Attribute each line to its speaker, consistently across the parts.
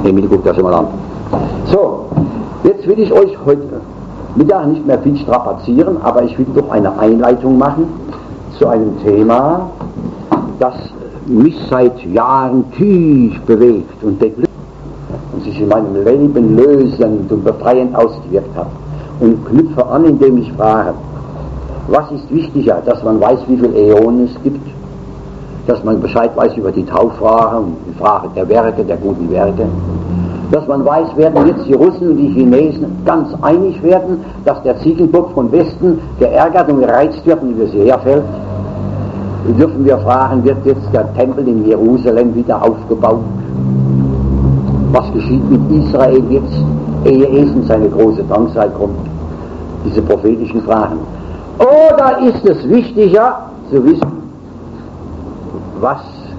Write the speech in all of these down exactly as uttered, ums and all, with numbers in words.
Speaker 1: Emil, guckt das mal an. So, jetzt will ich euch heute Mittag nicht mehr viel strapazieren, aber ich will doch eine Einleitung machen zu einem Thema, das mich seit Jahren tief bewegt und beglückt und sich in meinem Leben lösend und befreiend ausgewirkt hat. Und knüpfe an, indem ich frage, was ist wichtiger, dass man weiß, wie viele Äonen es gibt, dass man Bescheid weiß über die Tauffrage und die Frage der Werke, der guten Werke, dass man weiß, werden jetzt die Russen und die Chinesen ganz einig werden, dass der Ziegenbock von Westen geärgert und gereizt wird und über sie herfällt. Dürfen wir fragen, wird jetzt der Tempel in Jerusalem wieder aufgebaut? Was geschieht mit Israel jetzt, ehe es in seine große Drangzeit kommt? Diese prophetischen Fragen. Oder ist es wichtiger zu wissen, was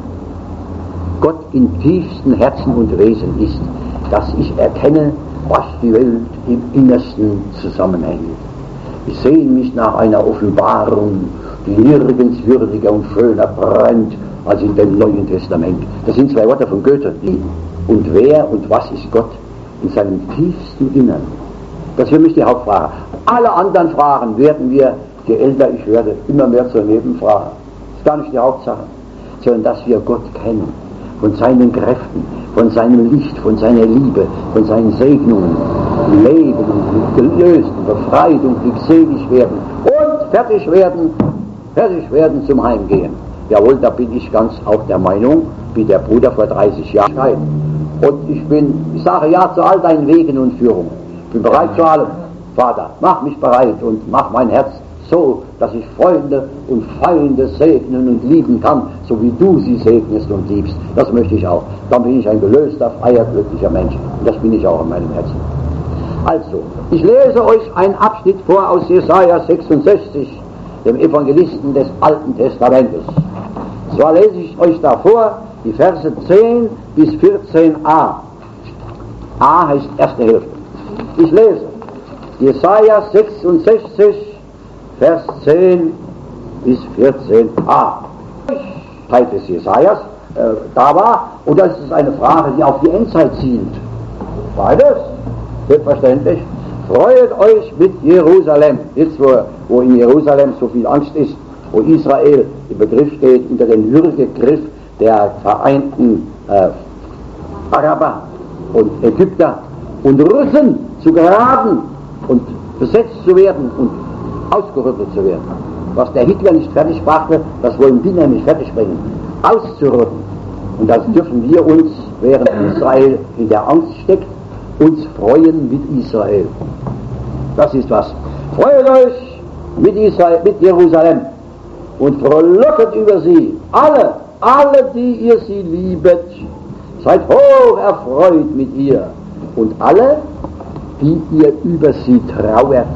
Speaker 1: Gott im tiefsten Herzen und Wesen ist, dass ich erkenne, was die Welt im Innersten zusammenhängt. Ich sehne mich nach einer Offenbarung, die nirgends würdiger und schöner brennt als in dem Neuen Testament. Das sind zwei Worte von Goethe. Und wer und was ist Gott in seinem tiefsten Innern? Das ist für mich die Hauptfrage. Alle anderen Fragen werden wir, je älter ich werde, immer mehr zur Nebenfrage. Das ist gar nicht die Hauptsache, sondern dass wir Gott kennen, von seinen Kräften, von seinem Licht, von seiner Liebe, von seinen Segnungen, leben und gelöst und befreit und glückselig werden und fertig werden, fertig werden zum Heimgehen. Jawohl, da bin ich ganz auch der Meinung, wie der Bruder vor dreißig Jahren. Und ich bin, ich sage ja zu all deinen Wegen und Führungen. Ich bin bereit zu allem. Vater, mach mich bereit und mach mein Herz so, dass ich Freunde und Feinde segnen und lieben kann, so wie du sie segnest und liebst. Das möchte ich auch. Dann bin ich ein gelöster, freier, glücklicher Mensch. Und das bin ich auch in meinem Herzen. Also, ich lese euch einen Abschnitt vor aus Jesaja sechsundsechzig, dem Evangelisten des Alten Testamentes. Zwar lese ich euch da vor die Verse zehn bis vierzehn a. A heißt erste Hälfte. Ich lese Jesaja sechsundsechzig, Vers zehn bis vierzehn a. Zeit des Jesajas äh, da war, und das ist eine Frage, die auf die Endzeit zielt. Beides, selbstverständlich. Freut euch mit Jerusalem, jetzt wo, wo in Jerusalem so viel Angst ist, wo Israel im Begriff steht, unter den Würgegriff der vereinten äh, Araber und Ägypter und Russen zu geraten und besetzt zu werden und ausgerottet zu werden. Was der Hitler nicht fertig brachte, das wollen die nämlich fertig bringen, auszurotten. Und das dürfen wir uns, während Israel in der Angst steckt, uns freuen mit Israel. Das ist was. Freut euch mit Israel, mit Jerusalem und frohlocket über sie, alle, alle, die ihr sie liebet, seid hoch erfreut mit ihr, und alle, die ihr über sie trauert.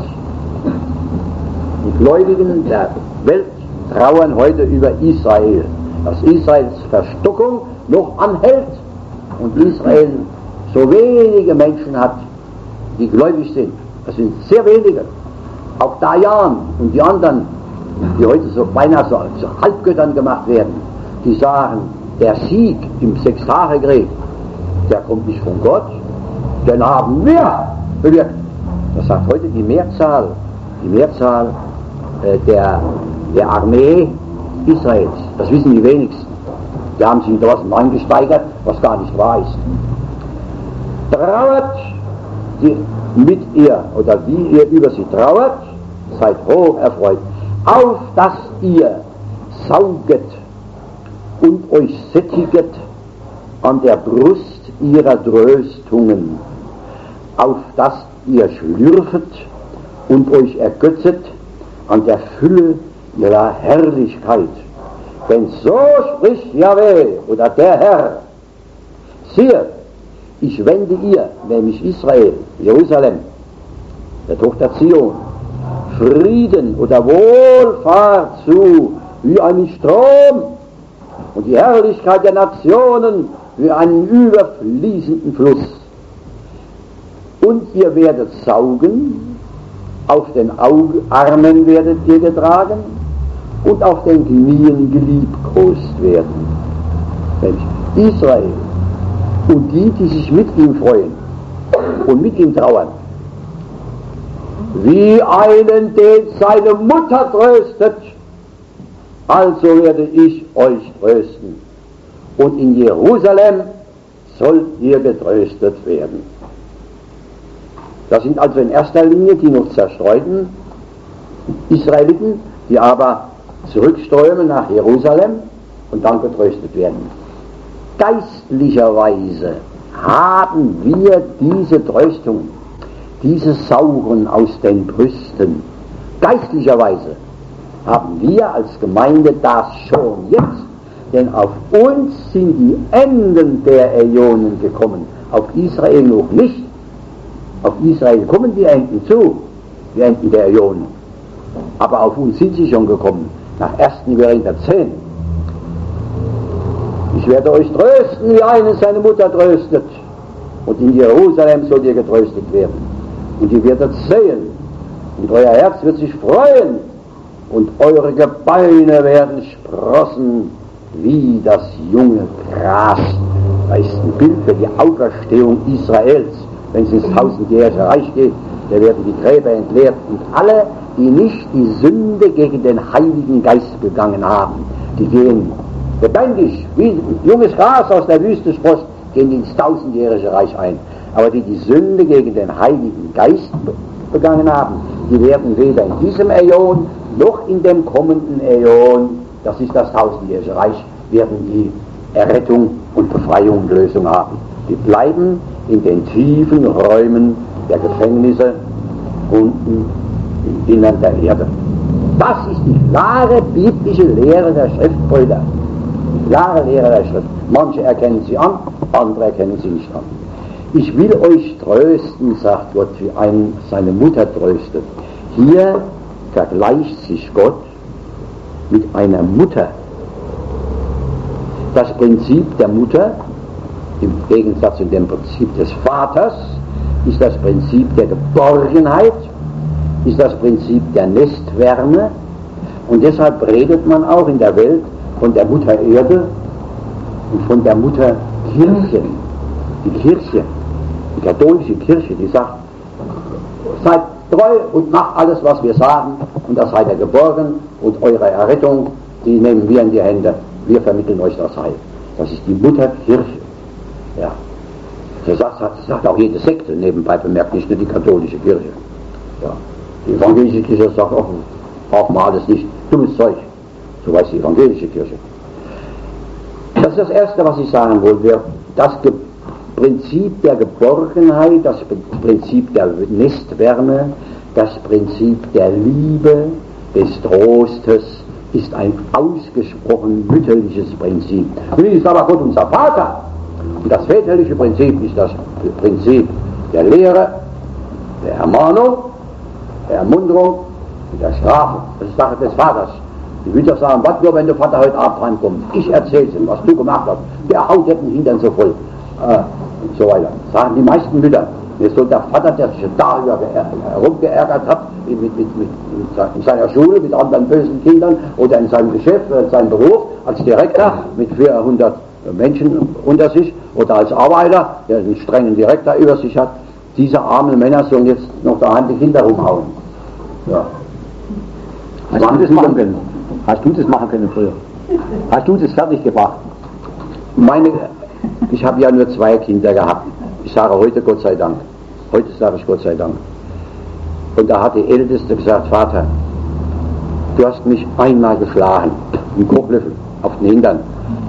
Speaker 1: Die Gläubigen der Welt trauern heute über Israel, dass Israels Verstockung noch anhält und Israel so wenige Menschen hat, die gläubig sind. Das sind sehr wenige. Auch Dayan und die anderen, die heute so beinahe so zu Halbgöttern gemacht werden, die sagen, der Sieg im Sechstagekrieg, der kommt nicht von Gott, den haben wir bewirkt. Das sagt heute die Mehrzahl, die Mehrzahl äh, der, der Armee Israels. Das wissen die wenigsten. Die haben sich draußen eingesteigert, was gar nicht wahr ist. Trauert die mit ihr, oder die ihr über sie trauert, seid hoch erfreut, auf dass ihr sauget und euch sättiget an der Brust ihrer Tröstungen, auf dass ihr schlürfet und euch ergötzet an der Fülle ihrer Herrlichkeit. Denn so spricht Jahwe, oder der Herr, siehe, ich wende ihr, nämlich Israel, Jerusalem, der Tochter Zion, Frieden oder Wohlfahrt zu, wie einen Strom, und die Herrlichkeit der Nationen wie einen überfließenden Fluss. Und ihr werdet saugen, auf den Augen, Armen werdet ihr getragen und auf den Knien geliebkost werden. Nämlich Israel, und die, die sich mit ihm freuen und mit ihm trauern. Wie einen, den seine Mutter tröstet, also werde ich euch trösten. Und in Jerusalem sollt ihr getröstet werden. Das sind also in erster Linie die noch zerstreuten Israeliten, die aber zurückströmen nach Jerusalem und dann getröstet werden. Geistlicherweise haben wir diese Tröstung, dieses Saugen aus den Brüsten. Geistlicherweise haben wir als Gemeinde das schon jetzt, denn auf uns sind die Enden der Äonen gekommen, auf Israel noch nicht. Auf Israel kommen die Enden zu, die Enden der Äonen. Aber auf uns sind sie schon gekommen, nach ersten Korinther zehn. Ich werde euch trösten, wie einen seine Mutter tröstet. Und in Jerusalem sollt ihr getröstet werden. Und ihr werdet sehen, und euer Herz wird sich freuen, und eure Gebeine werden sprossen, wie das junge Gras. Da ist ein Bild für die Auferstehung Israels. Wenn es ins tausendjährige Reich geht, da werden die Gräber entleert und alle, die nicht die Sünde gegen den Heiligen Geist begangen haben, die gehen lebendig, wie junges Gras aus der Wüste sproßt, gehen ins tausendjährige Reich ein. Aber die die Sünde gegen den Heiligen Geist begangen haben, die werden weder in diesem Äon noch in dem kommenden Äon, das ist das tausendjährige Reich, werden die Errettung und Befreiung und Lösung haben. Die bleiben in den tiefen Räumen der Gefängnisse unten im Innern der Erde. Das ist die klare biblische Lehre der Schriftbrüder. Die klare Lehre der Schrift. Manche erkennen sie an, andere erkennen sie nicht an. Ich will euch trösten, sagt Gott, wie einen seine Mutter tröstet. Hier vergleicht sich Gott mit einer Mutter. Das Prinzip der Mutter, im Gegensatz zu dem Prinzip des Vaters, ist das Prinzip der Geborgenheit, ist das Prinzip der Nestwärme, und deshalb redet man auch in der Welt von der Mutter Erde und von der Mutter Kirche. Die Kirche, die katholische Kirche, die sagt, seid treu und macht alles, was wir sagen, und da seid ihr geborgen, und eure Errettung, die nehmen wir in die Hände, wir vermitteln euch das Heil. Das ist die Mutter Kirche. Ja. Das sagt, das sagt auch jede Sekte nebenbei bemerkt, nicht nur die katholische Kirche. Ja. Die evangelische Kirche sagt auch, braucht man alles nicht, dummes Zeug. So weiß die evangelische Kirche. Das ist das Erste, was ich sagen wollte. Das Ge- Prinzip der Geborgenheit, das Prinzip der Nestwärme, das Prinzip der Liebe, des Trostes, ist ein ausgesprochen mütterliches Prinzip. Nun ist aber Gott unser Vater. Und das väterliche Prinzip ist das Prinzip der Lehre, der Ermahnung, der Ermunterung und der Strafe. Das ist Sache des Vaters. Die Mütter sagen, was nur, wenn der Vater heute Abend reinkommt. Ich erzähl's ihm, was du gemacht hast. Der haut dir den Hintern so voll. Äh, und so weiter. Sagen die meisten Mütter. Jetzt soll der Vater, der sich darüber herumgeärgert hat, mit, mit, mit, in seiner Schule mit anderen bösen Kindern oder in seinem Geschäft oder in seinem Beruf, als Direktor mit vierhundert Menschen unter sich oder als Arbeiter, der einen strengen Direktor über sich hat, diese armen Männer sollen jetzt noch daheim die Kinder rumhauen. Ja.
Speaker 2: Hast du das machen können? Hast du das machen können früher? Hast du das fertig gebracht?
Speaker 1: Meine, ich habe ja nur zwei Kinder gehabt. Ich sage heute Gott sei Dank. Heute sage ich Gott sei Dank. Und da hat die Älteste gesagt, Vater, du hast mich einmal geschlagen, einen Kochlöffel auf den Hintern.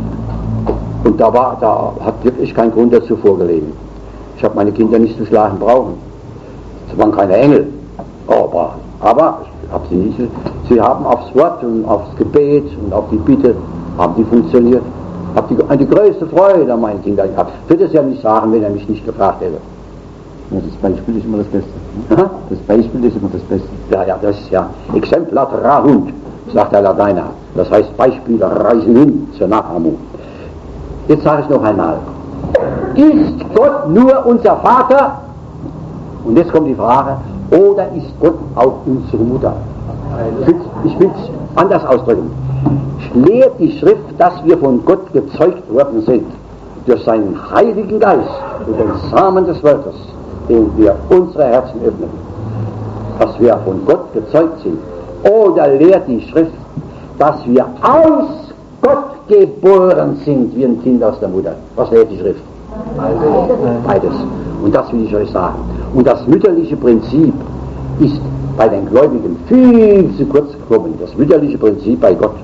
Speaker 1: Und da, war, da hat wirklich kein Grund dazu vorgelegen. Ich habe meine Kinder nicht zu schlagen brauchen. Sie waren keine Engel. Aber, aber ich hab sie, nicht, sie haben aufs Wort und aufs Gebet und auf die Bitte haben die funktioniert. Ich habe die, die größte Freude an meinen Kindern gehabt. Ich würde es ja nicht sagen, wenn er mich nicht gefragt hätte.
Speaker 2: Ja, das Beispiel ist immer das Beste. Ne? Das Beispiel ist immer das Beste.
Speaker 1: Ja, ja, das ist ja Exemplar trahunt, sagt der Lateiner. Das heißt, Beispiele reisen hin zur Nachahmung. Jetzt sage ich noch einmal. Ist Gott nur unser Vater? Und jetzt kommt die Frage, oder ist Gott auch unsere Mutter? Ich will es anders ausdrücken. Lehrt die Schrift, dass wir von Gott gezeugt worden sind. durch seinen Heiligen Geist und den Samen des Wortes, den wir unsere Herzen öffnen, dass wir von Gott gezeugt sind. Oder lehrt die Schrift, dass wir aus Gott geboren sind, wie ein Kind aus der Mutter. Was lehrt die Schrift? Beides. Und das will ich euch sagen. Und das mütterliche Prinzip ist bei den Gläubigen viel zu kurz gekommen. Das mütterliche Prinzip bei Gott.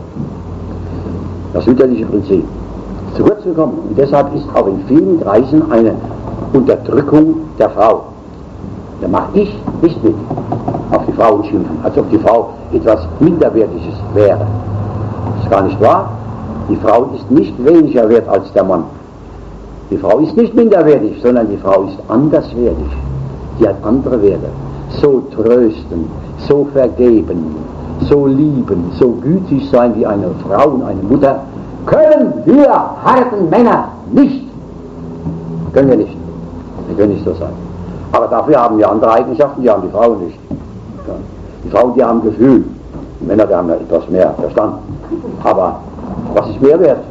Speaker 1: Das mütterliche Prinzip ist zu kurz gekommen. Und deshalb ist auch in vielen Kreisen eine Unterdrückung der Frau. Da mache ich nicht mit auf die Frauen schimpfen, als ob die Frau etwas Minderwertiges wäre. Das ist gar nicht wahr. Die Frau ist nicht weniger wert als der Mann. Die Frau ist nicht minderwertig, sondern die Frau ist anderswertig. Die hat andere Werte. So trösten, so vergeben, so lieben, so gütig sein wie eine Frau und eine Mutter, können wir harten Männer nicht. Können wir nicht. Wir können nicht so sein. Aber dafür haben wir andere Eigenschaften, die haben die Frauen nicht. Die Frauen, die haben Gefühl. Die Männer, die haben ja etwas mehr Verstand. Aber was ist mehr wert?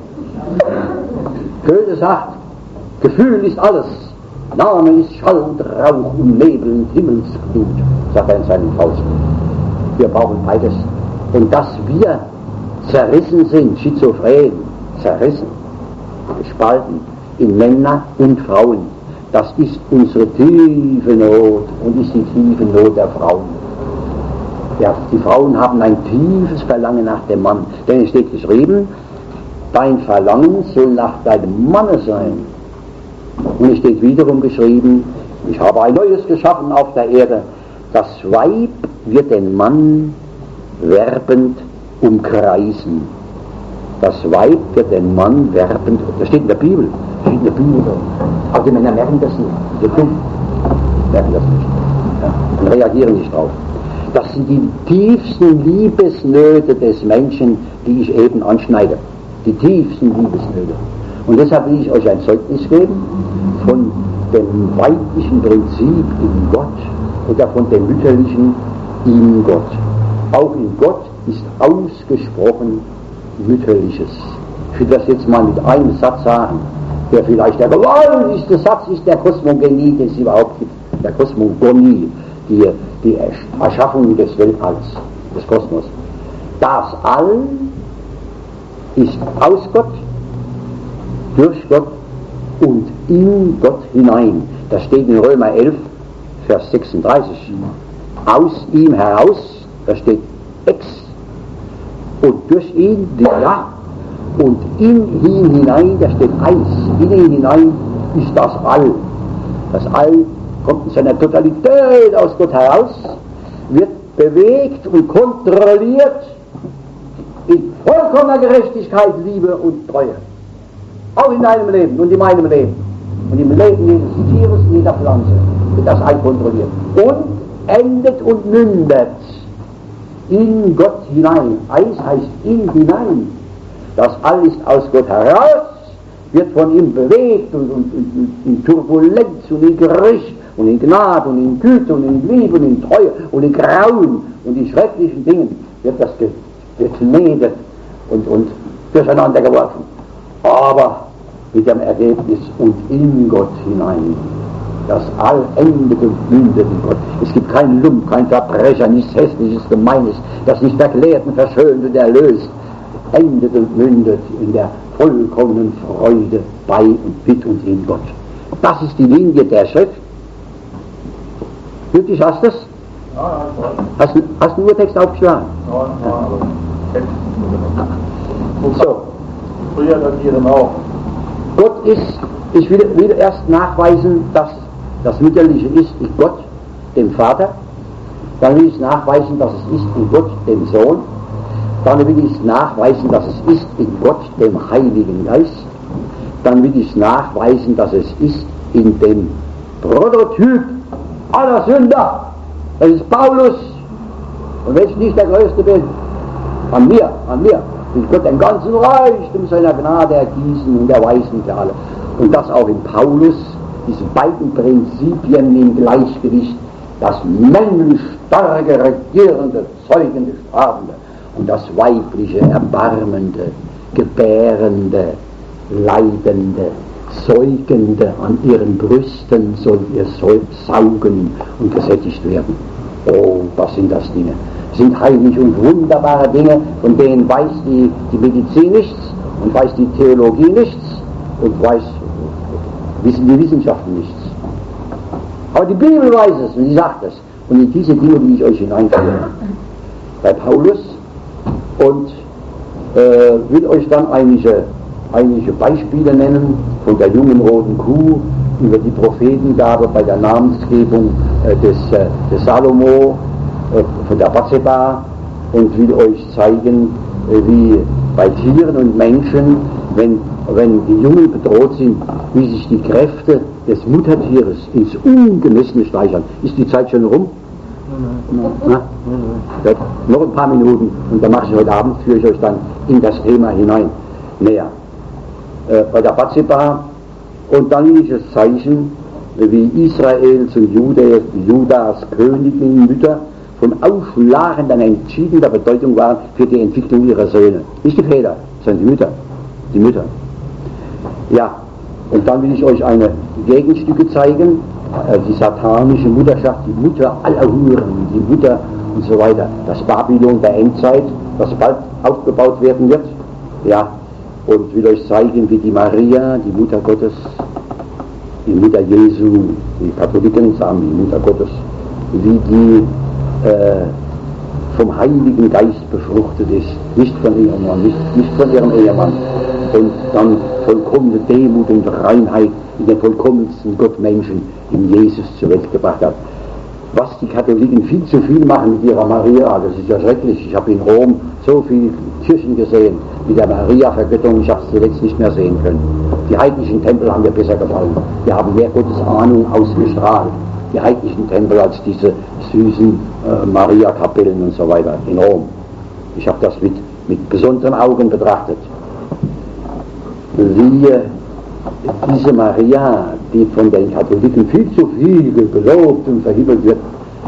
Speaker 1: Goethe sagt, Gefühl ist alles. Name ist Schall und Rauch und Nebel und Himmelsglut, sagt er in seinem Faust. Wir brauchen beides. Und dass wir zerrissen sind, schizophren, zerrissen, gespalten in Männer und Frauen, das ist unsere tiefe Not und ist die tiefe Not der Frauen. Ja, die Frauen haben ein tiefes Verlangen nach dem Mann, denn es steht geschrieben, dein Verlangen soll nach deinem Manne sein. Und es steht wiederum geschrieben, ich habe ein Neues geschaffen auf der Erde. Das Weib wird den Mann werbend umkreisen. Das Weib wird den Mann werbend, das steht in der Bibel, das steht in der Bibel. Aber die Männer merken das nicht, die dumm, merken das nicht ja, und reagieren nicht drauf. Das sind die tiefsten Liebesnöte des Menschen, die ich eben anschneide. Die tiefsten Liebesnöte. Und deshalb will ich euch ein Zeugnis geben von dem weiblichen Prinzip in Gott oder von dem mütterlichen in Gott. Auch in Gott ist ausgesprochen Mütterliches. Ich will das jetzt mal mit einem Satz sagen, der vielleicht der gewaltigste Satz ist der Kosmogonie, den es überhaupt gibt. Der Kosmogonie, die, die Erschaffung des Weltalls, des Kosmos. Das All ist aus Gott, durch Gott und in Gott hinein. Das steht in Römer elf, Vers sechsunddreißig. Aus ihm heraus, da steht ex. Und durch ihn, ja, und in ihn hinein, da steht eins. In ihn hinein ist das All. Das All kommt in seiner Totalität aus Gott heraus, wird bewegt und kontrolliert in vollkommener Gerechtigkeit, Liebe und Treue. Auch in deinem Leben und in meinem Leben. Und im Leben jedes Tieres, jeder Pflanze wird das All kontrolliert. Und endet und mündet in Gott hinein. Eis heißt in hinein. Das All ist aus Gott heraus, wird von ihm bewegt und, und, und in Turbulenz und in Gericht und in Gnade und in Güte und in Liebe und in Treue und in Grauen und in schrecklichen Dingen wird das geknetet und, und durcheinander geworfen. Aber mit dem Ergebnis und in Gott hinein. Das All endet und mündet in Gott. Es gibt keinen Lump, kein Verbrecher, nichts Hässliches, Gemeines, das nicht verklärt und verschönt und erlöst. Endet und mündet in der vollkommenen Freude bei und mit und in Gott. Das ist die Linie der Schrift. Wirklich hast du das?
Speaker 3: Ja,
Speaker 1: hast, du, hast du nur Text aufgeschlagen?
Speaker 3: ja, ja, aber Text.
Speaker 1: So.
Speaker 3: Früher datieren auch.
Speaker 1: Gott ist, ich will, will erst nachweisen, dass das Mütterliche ist in Gott, dem Vater. Dann will ich nachweisen, dass es ist in Gott, dem Sohn. Dann will ich nachweisen, dass es ist in Gott, dem Heiligen Geist. Dann will ich nachweisen, dass es ist in dem Prototyp aller Sünder. Das ist Paulus. Und wenn ich nicht der Größte bin, an mir, an mir, will Gott den ganzen Reichtum seiner Gnade ergießen und erweisen für alle. Und das auch in Paulus, diese beiden Prinzipien im Gleichgewicht, das männlich-starke, regierende, zeugende, strafende und das weibliche, erbarmende, gebärende, leidende, Säugende an ihren Brüsten sollt ihr saugen und gesättigt werden. Oh, was sind das Dinge? Das sind heilig und wunderbare Dinge, von denen weiß die, die Medizin nichts und weiß die Theologie nichts und weiß, wissen die Wissenschaften nichts. Aber die Bibel weiß es und sie sagt es. Und in diese Dinge will ich euch hineinführen. Bei Paulus und äh, will euch dann einige, einige Beispiele nennen von der jungen roten Kuh über die Prophetengabe bei der Namensgebung äh, des, äh, des Salomo, äh, von der Bathseba, und will euch zeigen, äh, wie bei Tieren und Menschen, wenn, wenn die Jungen bedroht sind, wie sich die Kräfte des Muttertieres ins Ungemessene steigern. Ist die Zeit schon rum? Na? Ja, noch ein paar Minuten und dann mache ich heute Abend, führe ich euch dann in das Thema hinein näher. Äh, bei der Bathseba und dann dieses Zeichen, wie Israels und Judas, Judas Königin, Mütter von aufschlagender, entschiedener Bedeutung waren für die Entwicklung ihrer Söhne. Nicht die Väter, sondern die Mütter. Die Mütter. Ja, und dann will ich euch eine Gegenstücke zeigen, die satanische Mutterschaft, die Mutter aller Huren, die Mutter und so weiter, das Babylon der Endzeit, das bald aufgebaut werden wird, ja, und will euch zeigen, wie die Maria, die Mutter Gottes, die Mutter Jesu, die Katholiken sagen die Mutter Gottes, wie die äh, vom Heiligen Geist befruchtet ist, nicht von ihrem Mann, nicht, nicht von ihrem Ehemann, und dann vollkommene Demut und Reinheit in den vollkommensten Gottmenschen in Jesus zur Welt gebracht hat. Was die Katholiken viel zu viel machen mit ihrer Maria, das ist ja schrecklich. Ich habe in Rom so viele Kirchen gesehen mit der Maria-Vergöttung, ich habe es zuletzt nicht mehr sehen können. Die heidnischen Tempel haben mir besser gefallen. Die haben mehr Gottes Ahnung ausgestrahlt. Die heidnischen Tempel als diese süßen äh, Maria-Kapellen und so weiter in Rom. Ich habe das mit, mit besonderen Augen betrachtet. Wie diese Maria, die von den Katholiken viel zu viel gelobt und verhimmelt wird,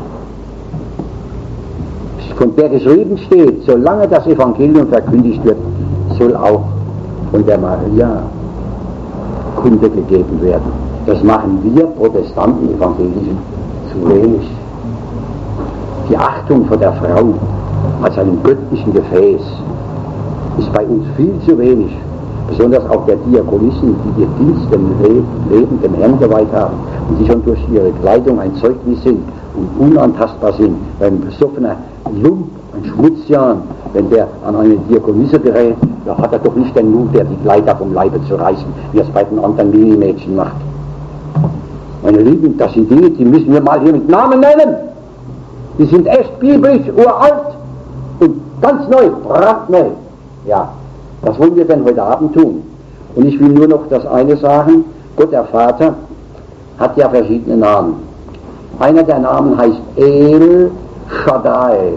Speaker 1: von der geschrieben steht, solange das Evangelium verkündigt wird, soll auch von der Maria Kunde gegeben werden. Das machen wir Protestanten, Evangelischen, zu wenig. Die Achtung vor der Frau als einem göttlichen Gefäß ist bei uns viel zu wenig. Besonders auch der Diakonissen, die ihr Dienst dem Leben dem Herrn geweiht haben und die schon durch ihre Kleidung ein Zeugnis sind und unantastbar sind. Weil ein besoffener Lump, ein Schmutzjahn, wenn der an eine Diakonisse gerät, da hat er doch nicht den Mut, der die Kleider vom Leibe zu reißen, wie er es bei den anderen Minimädchen macht. Meine Lieben, das sind Dinge, die müssen wir mal hier mit Namen nennen. Die sind echt biblisch, uralt und ganz neu, brandneu. Ja. Was wollen wir denn heute Abend tun? Und ich will nur noch das eine sagen, Gott der Vater hat ja verschiedene Namen. Einer der Namen heißt El Shaddai.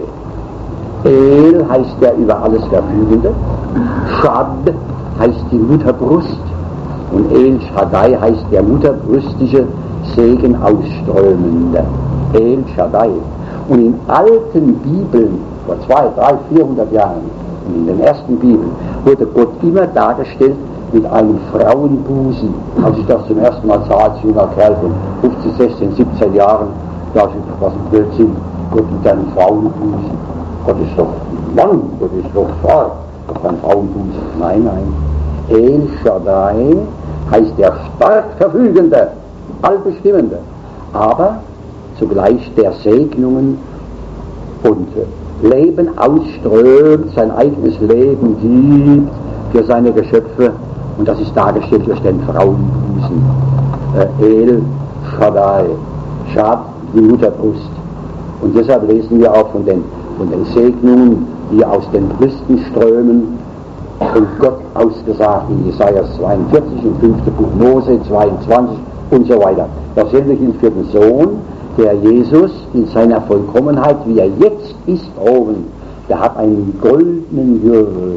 Speaker 1: El heißt der über alles Verfügende. Shad heißt die Mutterbrust. Und El Shaddai heißt der mutterbrüstige, Segen ausströmende. El Shaddai. Und in alten Bibeln, vor zweihundert, dreihundert, vierhundert Jahren, und in den ersten Bibeln, wurde Gott immer dargestellt mit einem Frauenbusen. Als ich das zum ersten Mal sah, als junger Kerl von fünfzehn, sechzehn, siebzehn Jahren, da dachte ich, was ein Blödsinn, Gott mit einem Frauenbusen. Gott ist doch Mann, Gott ist doch Frau, doch ein Frauenbusen. Nein, nein. El Shaddai heißt der stark Verfügende, Allbestimmende, aber zugleich der Segnungen und Leben ausströmt, sein eigenes Leben gibt für seine Geschöpfe, und das ist dargestellt durch den Frauenbusen. Äh, El Shaddai, Shad, die Mutterbrust. Und deshalb lesen wir auch von den, von den Segnungen, die aus den Brüsten strömen, von Gott ausgesagt in Jesaja zweiundvierzig, im fünften Buch Mose zweiundzwanzig und so weiter. Dasselbe gilt für den Sohn, der Jesus in seiner Vollkommenheit, wie er jetzt ist, oben, der hat einen goldenen Gürtel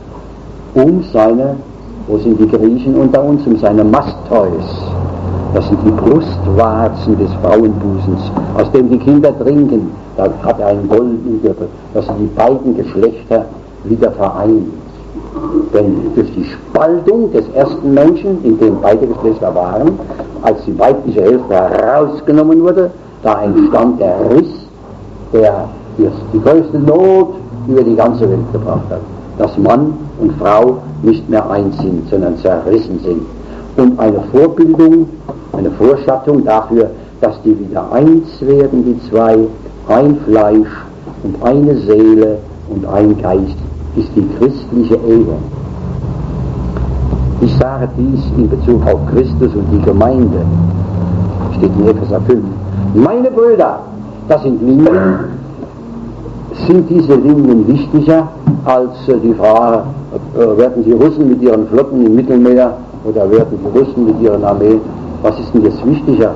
Speaker 1: um seine, wo sind die Griechen unter uns, um seine Mastois. Das sind die Brustwarzen des Frauenbusens, aus dem die Kinder trinken. Da hat er einen goldenen Gürtel. Das sind die beiden Geschlechter wieder vereint. Denn durch die Spaltung des ersten Menschen, in dem beide Geschlechter waren, als die weibliche Hälfte herausgenommen wurde, da entstand der Riss, der die größte Not über die ganze Welt gebracht hat. Dass Mann und Frau nicht mehr eins sind, sondern zerrissen sind. Und eine Vorbildung, eine Vorschattung dafür, dass die wieder eins werden, die zwei, ein Fleisch und eine Seele und ein Geist, ist die christliche Ehe. Ich sage dies in Bezug auf Christus und die Gemeinde. Steht in Epheser fünf. Meine Brüder, das sind Linien, sind diese Linien wichtiger als äh, die Frage, äh, werden die Russen mit ihren Flotten im Mittelmeer oder werden die Russen mit ihren Armee, was ist denn jetzt wichtiger?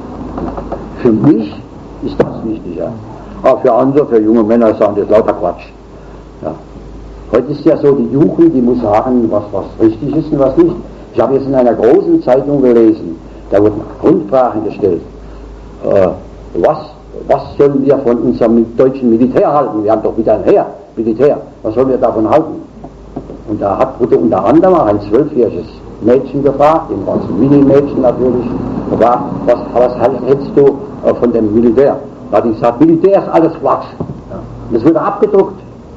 Speaker 1: Für mich ist das wichtiger. Aber für andere, für junge Männer sagen das lauter Quatsch. Ja. Heute ist ja so, die Jugend, die muss sagen, was, was richtig ist und was nicht. Ich habe jetzt in einer großen Zeitung gelesen, da wurden Grundfragen gestellt. Äh, was, was sollen wir von unserem deutschen Militär halten? Wir haben doch wieder ein Heer, Militär. Was sollen wir davon halten? Und da hat, wurde unter anderem ein zwölfjähriges Mädchen gefragt, dem ganzen Mini-Mädchen natürlich, war, was, was hältst du äh, von dem Militär? Da hat ich gesagt, Militär ist alles Quatsch. Ja. Und das wurde abgedruckt.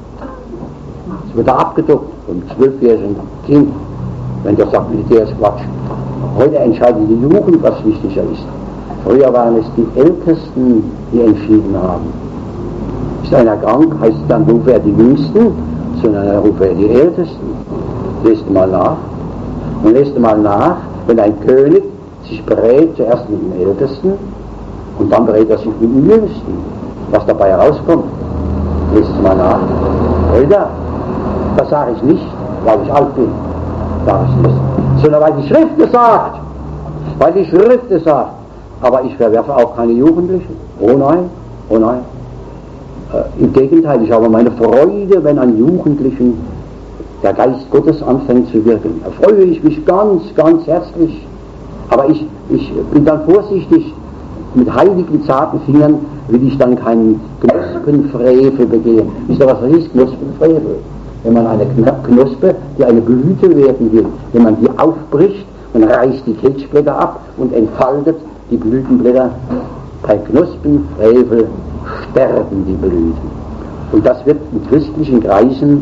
Speaker 1: Das wurde abgedruckt vom zwölfjährigen Kind, wenn der sagt, Militär ist Quatsch. Heute entscheidet die Jugend, was wichtiger ist. Früher waren es die Ältesten, die entschieden haben. Ist einer krank, heißt es dann, rufe er die Jüngsten, sondern er rufe er die Ältesten. Lest mal nach. Und lest mal nach, wenn ein König sich berät, zuerst mit dem Ältesten, und dann berät er sich mit dem Jüngsten. Was dabei herauskommt, lest mal nach. Oder? Das sage ich nicht, weil ich alt bin. Sage ich nicht. Sondern weil die Schrift es sagt. Weil die Schrift es sagt. Aber ich verwerfe auch keine Jugendlichen. Oh nein, oh nein. Äh, Im Gegenteil, ich habe meine Freude, wenn an Jugendlichen der Geist Gottes anfängt zu wirken. Da freue ich mich ganz, ganz herzlich. Aber ich, ich bin dann vorsichtig, mit heiligen, zarten Fingern will ich dann keinen Knospenfrevel begehen. Wisst ihr, was das ist? Knospenfrevel. Wenn man eine Knospe, die eine Blüte werden will, wenn man die aufbricht und reißt die Kelchblätter ab und entfaltet die Blütenblätter, bei Knospenfrevel sterben die Blüten. Und das wird in christlichen Kreisen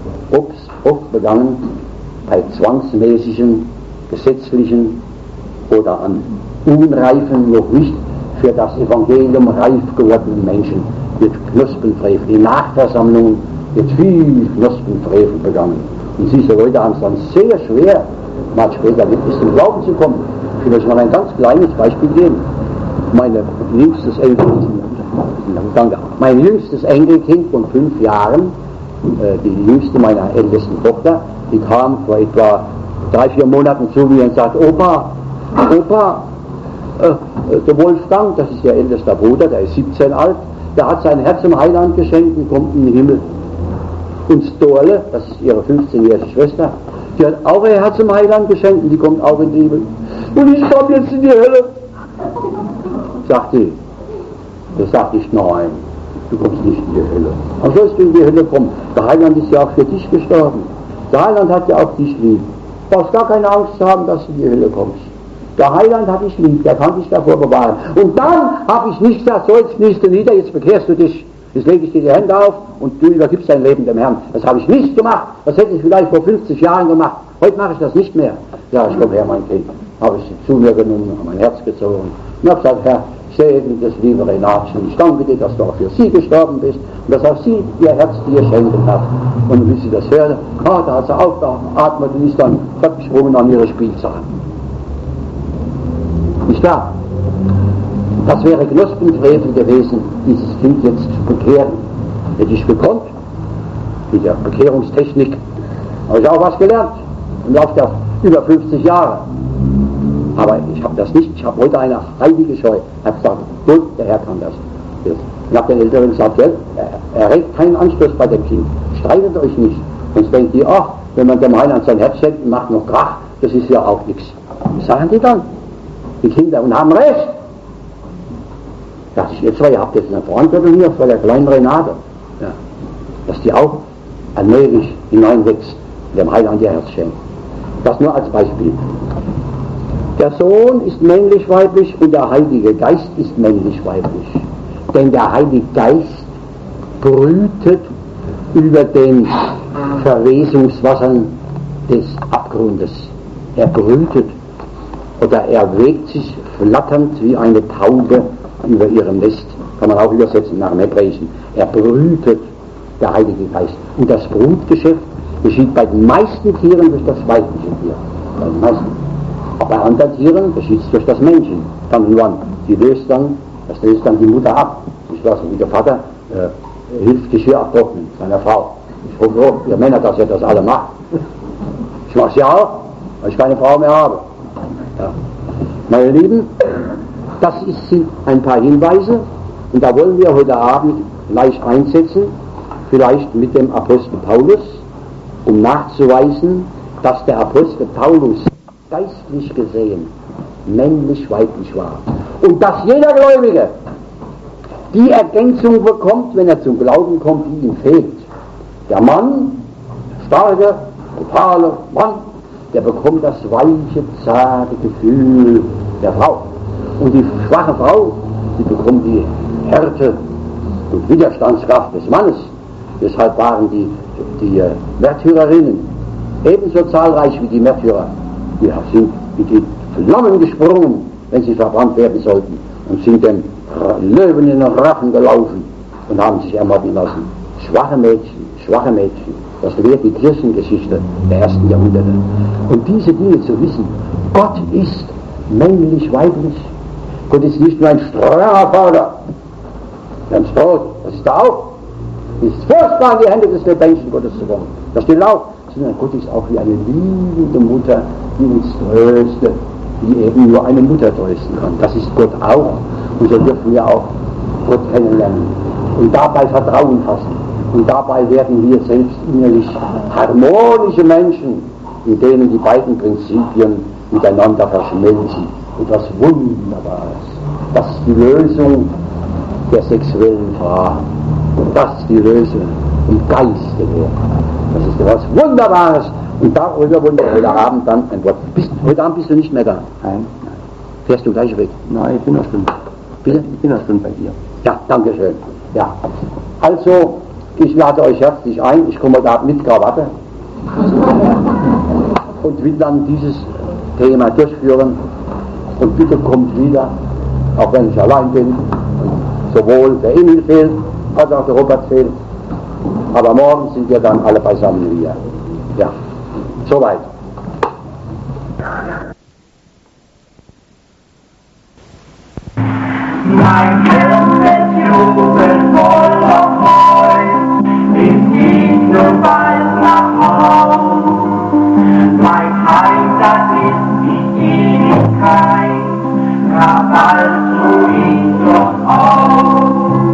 Speaker 1: oft begangen bei zwangsmäßigen, gesetzlichen oder an unreifen, noch nicht für das Evangelium reif gewordenen Menschen wird Knospenfrevel. In Nachversammlungen wird viel Knospenfrevel begangen. Und diese Leute haben es dann sehr schwer, mal später wirklich zum Glauben zu kommen. Ich will euch mal ein ganz kleines Beispiel geben. Meine jüngstes Enkelkind, danke, mein jüngstes Enkelkind von fünf Jahren, äh, die jüngste meiner ältesten Tochter, die kam vor etwa drei, vier Monaten zu mir und sagt, Opa, Opa, äh, der Wolfgang, das ist ihr ältester Bruder, der ist siebzehn alt, der hat sein Herz im Heiland geschenkt und kommt in den Himmel. Und Storle, das ist ihre fünfzehnjährige Schwester, die hat auch ihr Herz im Heiland geschenkt und die kommt auch in den Himmel. Und ich komme jetzt in die Hölle. Sagt sie. Das sagt ich, nein, du kommst nicht in die Hölle. Aber sollst du in die Hölle kommen? Der Heiland ist ja auch für dich gestorben. Der Heiland hat ja auch dich lieb. Du brauchst gar keine Angst zu haben, dass du in die Hölle kommst. Der Heiland hat dich lieb, der kann dich davor bewahren. Und dann habe ich nicht gesagt, so jetzt kniest du nieder, jetzt bekehrst du dich. Jetzt lege ich dir die Hände auf und du übergibst dein Leben dem Herrn. Das habe ich nicht gemacht. Das hätte ich vielleicht vor fünfzig Jahren gemacht. Heute mache ich das nicht mehr. Ja, ich komme her, mein Kind. Habe ich sie zu mir genommen, habe mein Herz gezogen. Und habe gesagt, Herr, segne das liebe Renatchen. Ich danke dir, dass du auch für sie gestorben bist und dass auch sie ihr Herz dir schenken hat. Und wie sie das hörte, ah, da hat sie aufgeatmet und ist dann fortgesprungen an ihre Spielsachen. Nicht wahr? Das wäre Knospenfrevel gewesen, dieses Kind jetzt zu bekehren. Hätte ich gekonnt, mit der Bekehrungstechnik, habe ich auch was gelernt. Und läuft ja über fünfzig Jahre. Aber ich habe das nicht, ich habe heute eine heilige Scheu. Ich habe gesagt, gut, der Herr kann das. Ich habe den Älteren gesagt, gell, er, er regt keinen Anstoß bei dem Kind. Streitet euch nicht. Sonst denkt ihr, ach, wenn man dem Heiland sein Herz schenkt und macht noch Krach, das ist ja auch nichts. Was sagen die dann? Die Kinder, und haben recht. Dass ich jetzt zwei, ihr habt jetzt eine Verantwortung hier vor der kleinen Renate, ja, dass die auch allmählich hineinwächst dem Heiland ihr Herz schenkt. Das nur als Beispiel. Der Sohn ist männlich-weiblich und der Heilige Geist ist männlich-weiblich. Denn der Heilige Geist brütet über den Verwesungswassern des Abgrundes. Er brütet oder er wegt sich flatternd wie eine Taube über ihrem Nest. Kann man auch übersetzen nach dem Hebräischen. Er brütet, der Heilige Geist. Und das Brutgeschäft geschieht bei den meisten Tieren durch das weibliche Tier. Bei den meisten. Aber bei anderen Tieren geschieht es durch das Männchen. Dann und wann. Die löst dann, das löst dann die Mutter ab. Ich weiß nicht, wie der Vater äh, hilft Geschirr abtrocknen seiner Frau. Ich hoffe auch, ihr Männer, dass ihr das alle macht. Ich mache es ja auch, weil ich keine Frau mehr habe. Ja. Meine Lieben, das ist, sind ein paar Hinweise und da wollen wir heute Abend gleich einsetzen, vielleicht mit dem Apostel Paulus, um nachzuweisen, dass der Apostel Paulus geistlich gesehen männlich-weiblich war. Und dass jeder Gläubige die Ergänzung bekommt, wenn er zum Glauben kommt, die ihm fehlt. Der Mann, starke, brutale Mann, der bekommt das weiche, zarte Gefühl der Frau. Und die schwache Frau, die bekommt die Härte und Widerstandskraft des Mannes. Deshalb waren die, die äh, Märtyrerinnen ebenso zahlreich wie die Märtyrer. Die sind wie die Flammen gesprungen, wenn sie verbrannt werden sollten, und sind dem Löwen in den Rachen gelaufen und haben sich ermorden lassen. Schwache Mädchen, schwache Mädchen, das lehrt die Kirchengeschichte der ersten Jahrhunderte. Und diese Dinge zu wissen, Gott ist männlich-weiblich. Gott ist nicht nur ein strenger Vater, ganz tot, das ist er auch. Es ist furchtbar, in die Hände des lebendigen Gottes zu kommen. Das steht auch. Sondern Gott ist auch wie eine liebende Mutter, die uns tröstet, die eben nur eine Mutter trösten kann. Das ist Gott auch. Und so dürfen wir auch Gott kennenlernen. Und dabei Vertrauen fassen. Und dabei werden wir selbst innerlich harmonische Menschen, in denen die beiden Prinzipien miteinander verschmelzen. Etwas Wunderbares. Das ist die Lösung der sexuellen Fragen. Das ist die Lösung im Geiste her. Das ist etwas Wunderbares. Und darüber wollen wir heute Abend dann ein Wort. Bist, heute Abend bist du nicht mehr da.
Speaker 2: Nein, nein.
Speaker 1: Fährst du gleich weg?
Speaker 2: Nein, ich bin noch Stunde.
Speaker 1: Bitte?
Speaker 2: Ich bin noch Stunde bei dir.
Speaker 1: Ja, danke schön. Ja. Also, ich lade euch herzlich ein. Ich komme heute Abend mit Krawatte. Und will dann dieses Thema durchführen. Und bitte kommt wieder, auch wenn ich allein bin. Und sowohl der Emil fehlt, als auch der Robert fehlt. Aber morgen sind wir dann alle beisammen wieder. Ja, soweit.
Speaker 4: Mein Herz ist jubelnd voller Freud, ich gehe nun bald nach Haus. Mein Heim, das ist die Ewigkeit, kam also ich doch auf.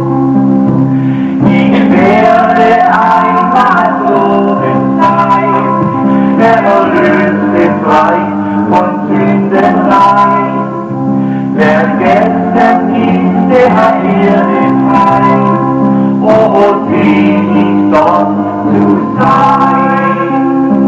Speaker 4: Ich werde einmal loben sein, erlöse frei von Sündenreich. Vergessen ist der Erde frei, oh, selig dort zu sein.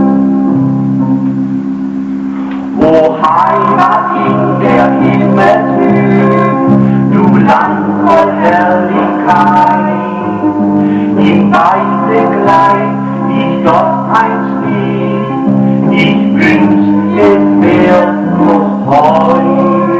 Speaker 4: O Heimat in der Himmelshöhe, du Land voll Herrlichkeit, im weißen Kleid ich dort einstehe, ich wünsch, es wär noch heut.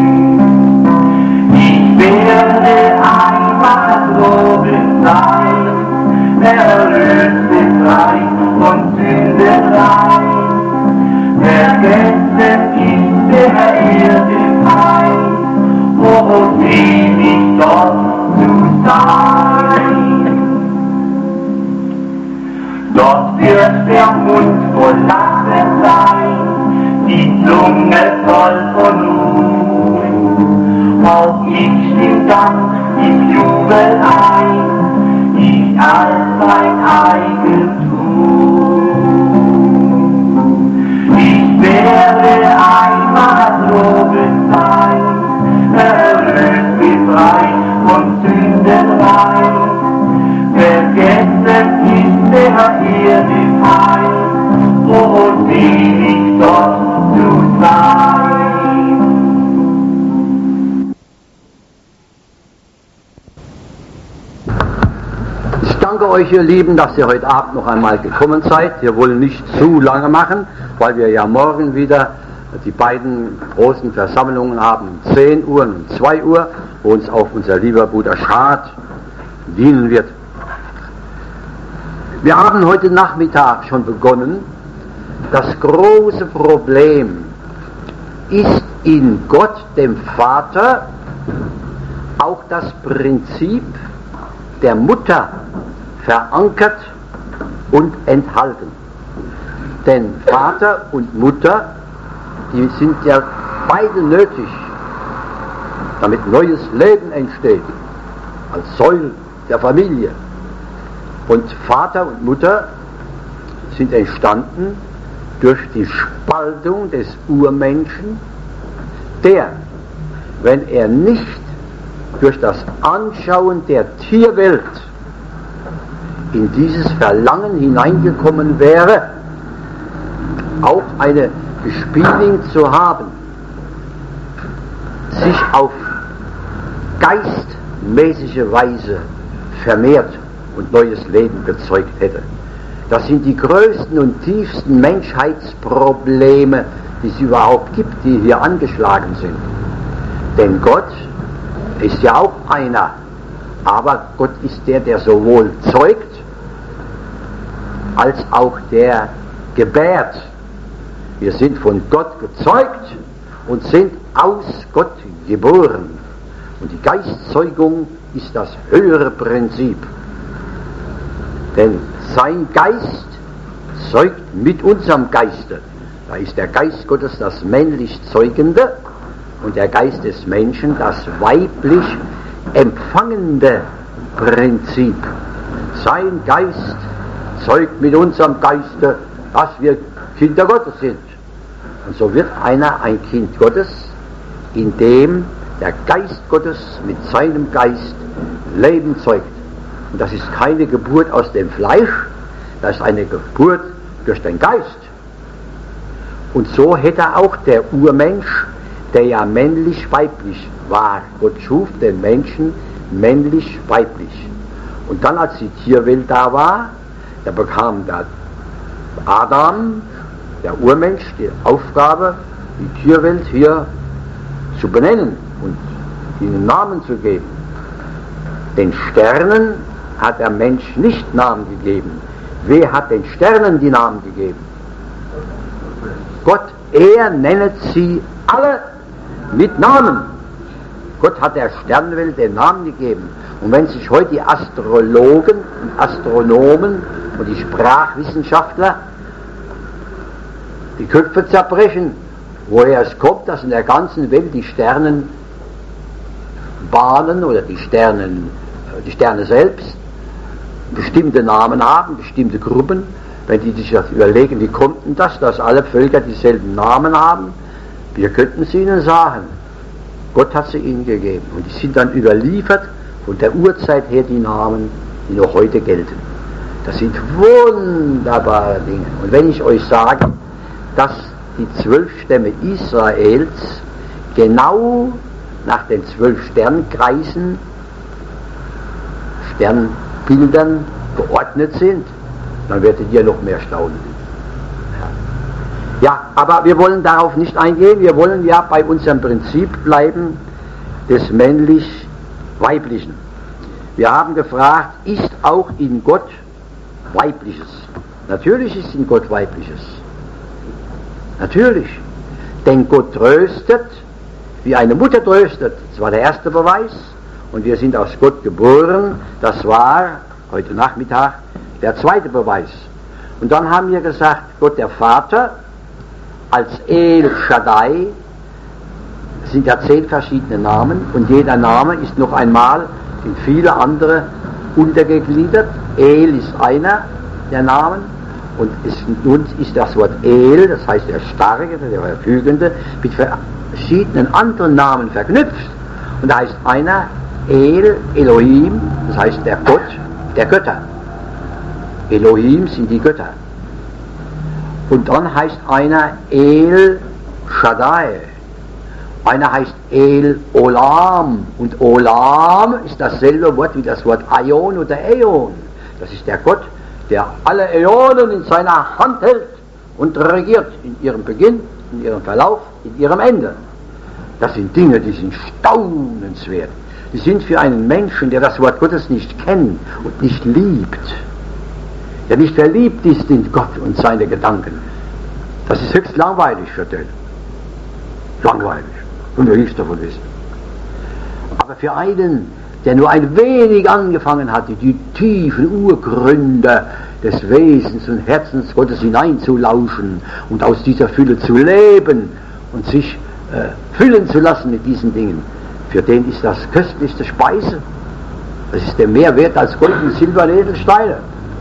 Speaker 4: Ich werde einmal loben sein, erlöse frei von Sündenreich. Vergessen ist der Erde Feind, oh, selig dort zu sein. Dort wird der Mund voll Lachen sein, die Zunge voll von Ruhm. Auch ich stimm dann im Jubel ein, ich als sein Eigentum. Ich werde einmal loben sein, erlöst
Speaker 1: danke euch, ihr Lieben, dass ihr heute Abend noch einmal gekommen seid. Wir wollen nicht zu lange machen, weil wir ja morgen wieder die beiden großen Versammlungen haben, um zehn Uhr und um zwei Uhr, wo uns auch unser lieber Bruder Schad dienen wird. Wir haben heute Nachmittag schon begonnen. Das große Problem ist in Gott, dem Vater, auch das Prinzip der Mutter verankert und enthalten. Denn Vater und Mutter, die sind ja beide nötig, damit neues Leben entsteht, als Säule der Familie. Und Vater und Mutter sind entstanden durch die Spaltung des Urmenschen, der, wenn er nicht durch das Anschauen der Tierwelt in dieses Verlangen hineingekommen wäre, auch eine Gespielin zu haben, sich auf geistmäßige Weise vermehrt und neues Leben gezeugt hätte. Das sind die größten und tiefsten Menschheitsprobleme, die es überhaupt gibt, die hier angeschlagen sind. Denn Gott ist ja auch einer, aber Gott ist der, der sowohl zeugt, als auch der gebärt. Wir sind von Gott gezeugt und sind aus Gott geboren. Und die Geistzeugung ist das höhere Prinzip. Denn sein Geist zeugt mit unserem Geiste. Da ist der Geist Gottes das männlich Zeugende und der Geist des Menschen das weiblich empfangende Prinzip. Sein Geist zeugt mit unserem Geiste, dass wir Kinder Gottes sind. Und so wird einer ein Kind Gottes, indem der Geist Gottes mit seinem Geist Leben zeugt. Und das ist keine Geburt aus dem Fleisch, das ist eine Geburt durch den Geist. Und so hätte auch der Urmensch, der ja männlich-weiblich war, Gott schuf den Menschen männlich-weiblich. Und dann, als die Tierwelt da war, da bekam der Adam, der Urmensch, die Aufgabe, die Tierwelt hier zu benennen und ihnen Namen zu geben. Den Sternen hat der Mensch nicht Namen gegeben. Wer hat den Sternen die Namen gegeben? Gott, er nennet sie alle mit Namen. Gott hat der Sternenwelt den Namen gegeben. Und wenn sich heute die Astrologen und Astronomen und die Sprachwissenschaftler die Köpfe zerbrechen, woher es kommt, dass in der ganzen Welt die Sternenbahnen oder die Sternen, die Sterne selbst bestimmte Namen haben, bestimmte Gruppen, wenn die sich das überlegen, wie kommt denn das, dass alle Völker dieselben Namen haben? Wir könnten es ihnen sagen. Gott hat sie ihnen gegeben. Und die sind dann überliefert von der Urzeit her die Namen, die noch heute gelten. Das sind wunderbare Dinge. Und wenn ich euch sage, dass die zwölf Stämme Israels genau nach den zwölf Sternkreisen, Sternbildern geordnet sind, dann werdet ihr noch mehr staunen. Ja, aber wir wollen darauf nicht eingehen, wir wollen ja bei unserem Prinzip bleiben des männlich-weiblichen. Wir haben gefragt, ist auch in Gott Weibliches? Natürlich ist in Gott Weibliches. Natürlich. Denn Gott tröstet, wie eine Mutter tröstet. Das war der erste Beweis. Und wir sind aus Gott geboren. Das war heute Nachmittag der zweite Beweis. Und dann haben wir gesagt, Gott der Vater als El Shaddai, es sind ja zehn verschiedene Namen und jeder Name ist noch einmal in viele andere untergegliedert. El ist einer der Namen und es, nun ist das Wort El, das heißt der Starke, der Verfügende, mit verschiedenen anderen Namen verknüpft. Und da heißt einer El, Elohim, das heißt der Gott der Götter. Elohim sind die Götter. Und dann heißt einer El Shaddai. Einer heißt El Olam. Und Olam ist dasselbe Wort wie das Wort Aion oder Äon. Das ist der Gott, der alle Äonen in seiner Hand hält und regiert in ihrem Beginn, in ihrem Verlauf, in ihrem Ende. Das sind Dinge, die sind staunenswert. Die sind für einen Menschen, der das Wort Gottes nicht kennt und nicht liebt, der nicht verliebt ist in Gott und seine Gedanken. Das ist höchst langweilig für den. Langweilig. Und er nichts davon wissen. Aber für einen, der nur ein wenig angefangen hatte, die tiefen Urgründe des Wesens und Herzens Gottes hineinzulauschen und aus dieser Fülle zu leben und sich äh, füllen zu lassen mit diesen Dingen, für den ist das köstlichste Speise. Das ist der mehr wert als Gold und Silber und Edelsteine.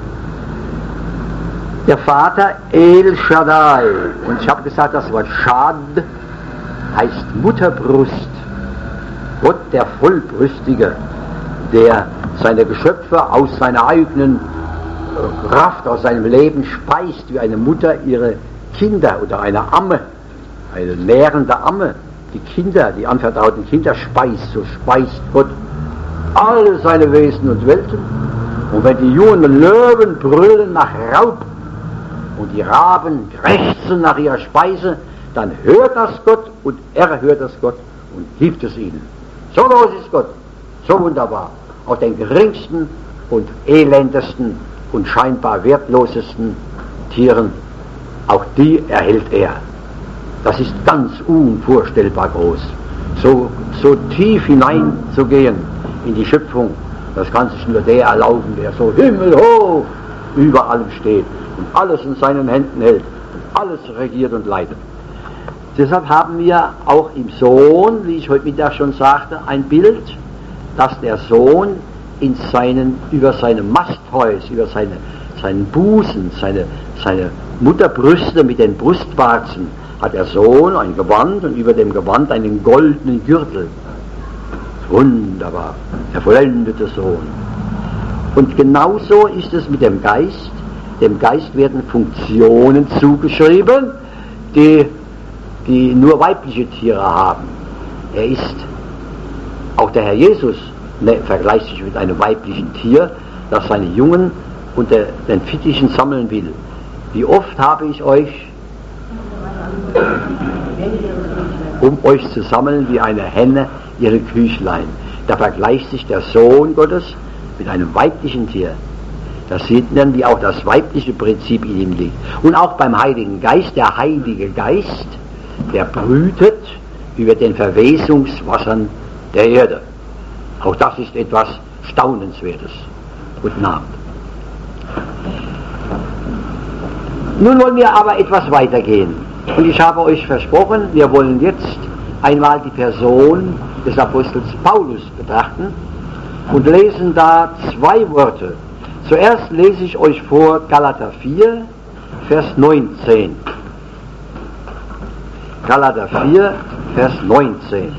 Speaker 1: Der Vater El Shaddai, und ich habe gesagt, das Wort Shad heißt Mutterbrust. Gott, der Vollbrüstige, der seine Geschöpfe aus seiner eigenen Kraft, aus seinem Leben speist, wie eine Mutter ihre Kinder oder eine Amme, eine nährende Amme, die Kinder, die anvertrauten Kinder speist, so speist Gott alle seine Wesen und Welten. Und wenn die jungen Löwen brüllen nach Raub und die Raben krächzen nach ihrer Speise, dann hört das Gott und er hört das Gott und gibt es ihnen. So groß ist Gott, so wunderbar. Auch den geringsten und elendesten und scheinbar wertlosesten Tieren, auch die erhält er. Das ist ganz unvorstellbar groß. So, so tief hineinzugehen in die Schöpfung, das kann sich nur der erlauben, der so himmelhoch über allem steht und alles in seinen Händen hält und alles regiert und leitet. Deshalb haben wir auch im Sohn, wie ich heute Mittag schon sagte, ein Bild, dass der Sohn in seinen, über seine Masthäus, über seine, seinen Busen, seine, seine Mutterbrüste mit den Brustwarzen, hat der Sohn ein Gewand und über dem Gewand einen goldenen Gürtel. Wunderbar, der vollendete Sohn. Und genauso ist es mit dem Geist. Dem Geist werden Funktionen zugeschrieben, die, die nur weibliche Tiere haben. Er ist, auch der Herr Jesus ne, vergleicht sich mit einem weiblichen Tier, das seine Jungen unter den Fittichen sammeln will. Wie oft habe ich euch, um euch zu sammeln wie eine Henne ihre Küchlein. Da vergleicht sich der Sohn Gottes mit einem weiblichen Tier. Da sieht man, wie auch das weibliche Prinzip in ihm liegt. Und auch beim Heiligen Geist, der Heilige Geist, der brütet über den Verwesungswassern der Erde. Auch das ist etwas Staunenswertes. Guten Abend. Nun wollen wir aber etwas weitergehen. Und ich habe euch versprochen, wir wollen jetzt einmal die Person des Apostels Paulus betrachten und lesen da zwei Worte. Zuerst lese ich euch vor Galater vier, Vers neunzehn. Galater vier, Vers neunzehn.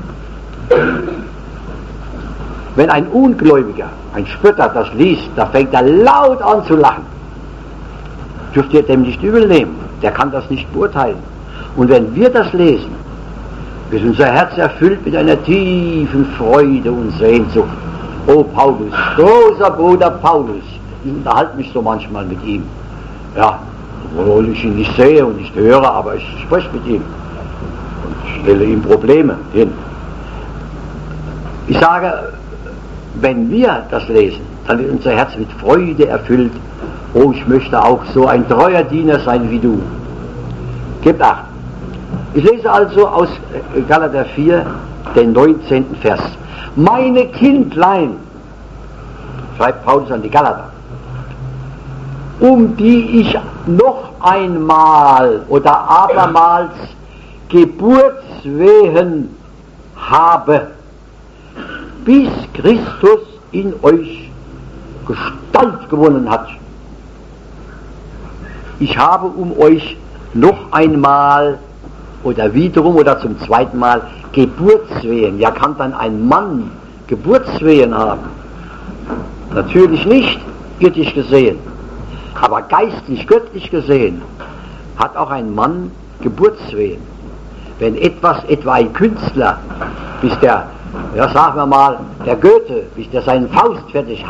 Speaker 1: Wenn ein Ungläubiger, ein Spötter das liest, da fängt er laut an zu lachen. Dürft ihr dem nicht übel nehmen, der kann das nicht beurteilen. Und wenn wir das lesen, ist unser Herz erfüllt mit einer tiefen Freude und Sehnsucht. Oh Paulus, großer Bruder Paulus, ich unterhalte mich so manchmal mit ihm. Ja, obwohl ich ihn nicht sehe und nicht höre, aber ich spreche mit ihm und stelle ihm Probleme hin. Ich sage, wenn wir das lesen, dann wird unser Herz mit Freude erfüllt. Oh, ich möchte auch so ein treuer Diener sein wie du. Gebt acht. Ich lese also aus Galater vier, den neunzehnten Vers. Meine Kindlein, schreibt Paulus an die Galater, um die ich noch einmal oder abermals Geburtswehen habe, bis Christus in euch Gestalt gewonnen hat. Ich habe um euch noch einmal oder wiederum oder zum zweiten Mal Geburtswehen. Ja, kann dann ein Mann Geburtswehen haben? Natürlich nicht, irdisch gesehen. Aber geistlich, göttlich gesehen hat auch ein Mann Geburtswehen. Wenn etwas, etwa ein Künstler, bis der, ja sagen wir mal, der Goethe, bis der seinen Faust fertig hatte,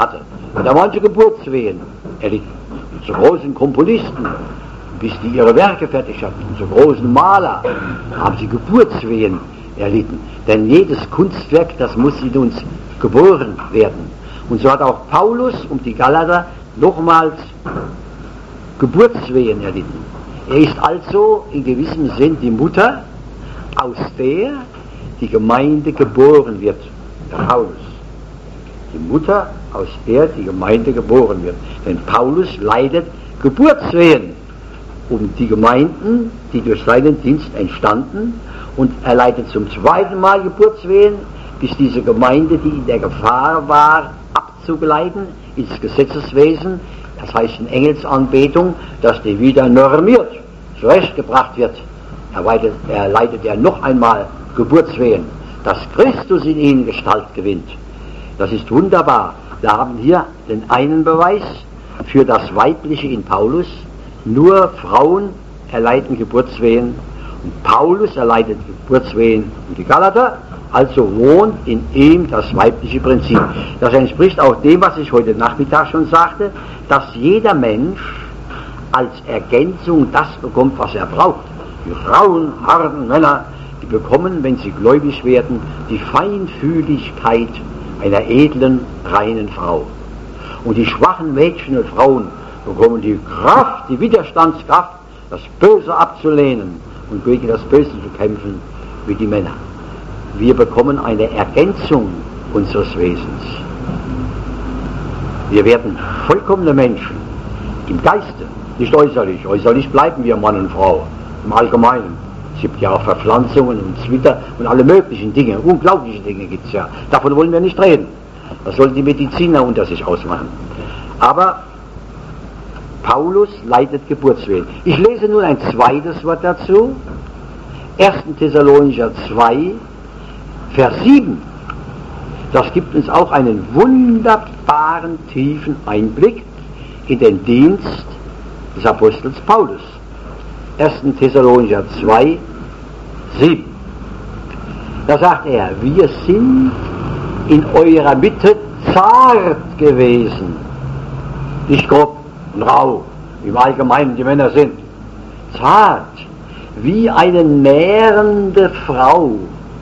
Speaker 1: oder manche Geburtswehen erlitten. Und zu großen Komponisten, bis die ihre Werke fertig hatten, zu großen Maler, haben sie Geburtswehen erlitten. Denn jedes Kunstwerk, das muss in uns geboren werden. Und so hat auch Paulus um die Galater nochmals Geburtswehen erlitten. Er ist also in gewissem Sinn die Mutter, aus der die Gemeinde geboren wird. Der Paulus. Die Mutter, aus der die Gemeinde geboren wird. Denn Paulus leidet Geburtswehen um die Gemeinden, die durch seinen Dienst entstanden, und er leidet zum zweiten Mal Geburtswehen, bis diese Gemeinde, die in der Gefahr war, abzugleiten ins Gesetzeswesen, das heißt in Engelsanbetung, dass die wieder normiert, zurechtgebracht wird. Er leidet, er leidet ja noch einmal Geburtswehen, dass Christus in ihnen Gestalt gewinnt. Das ist wunderbar. Wir haben hier den einen Beweis für das Weibliche in Paulus. Nur Frauen erleiden Geburtswehen und Paulus erleidet Geburtswehen in die Galater, also wohnt in ihm das weibliche Prinzip. Das entspricht auch dem, was ich heute Nachmittag schon sagte, dass jeder Mensch als Ergänzung das bekommt, was er braucht. Die Frauen, harten Männer, die bekommen, wenn sie gläubig werden, die Feinfühligkeit einer edlen, reinen Frau. Und die schwachen Mädchen und Frauen bekommen die Kraft, die Widerstandskraft, das Böse abzulehnen und gegen das Böse zu kämpfen, wie die Männer. Wir bekommen eine Ergänzung unseres Wesens. Wir werden vollkommene Menschen im Geiste, nicht äußerlich. Äußerlich bleiben wir Mann und Frau, im Allgemeinen. Es gibt ja auch Verpflanzungen und Zwitter und alle möglichen Dinge, unglaubliche Dinge gibt es ja. Davon wollen wir nicht reden. Das sollen die Mediziner unter sich ausmachen. Aber Paulus leidet Geburtswehen. Ich lese nun ein zweites Wort dazu. erster Thessalonicher zwei, Vers sieben. Das gibt uns auch einen wunderbaren, tiefen Einblick in den Dienst des Apostels Paulus. erster Thessalonicher zwei, sieben. Da sagt er, wir sind in eurer Mitte zart gewesen, nicht grob und rau, wie im Allgemeinen die Männer sind. Zart, wie eine nährende Frau,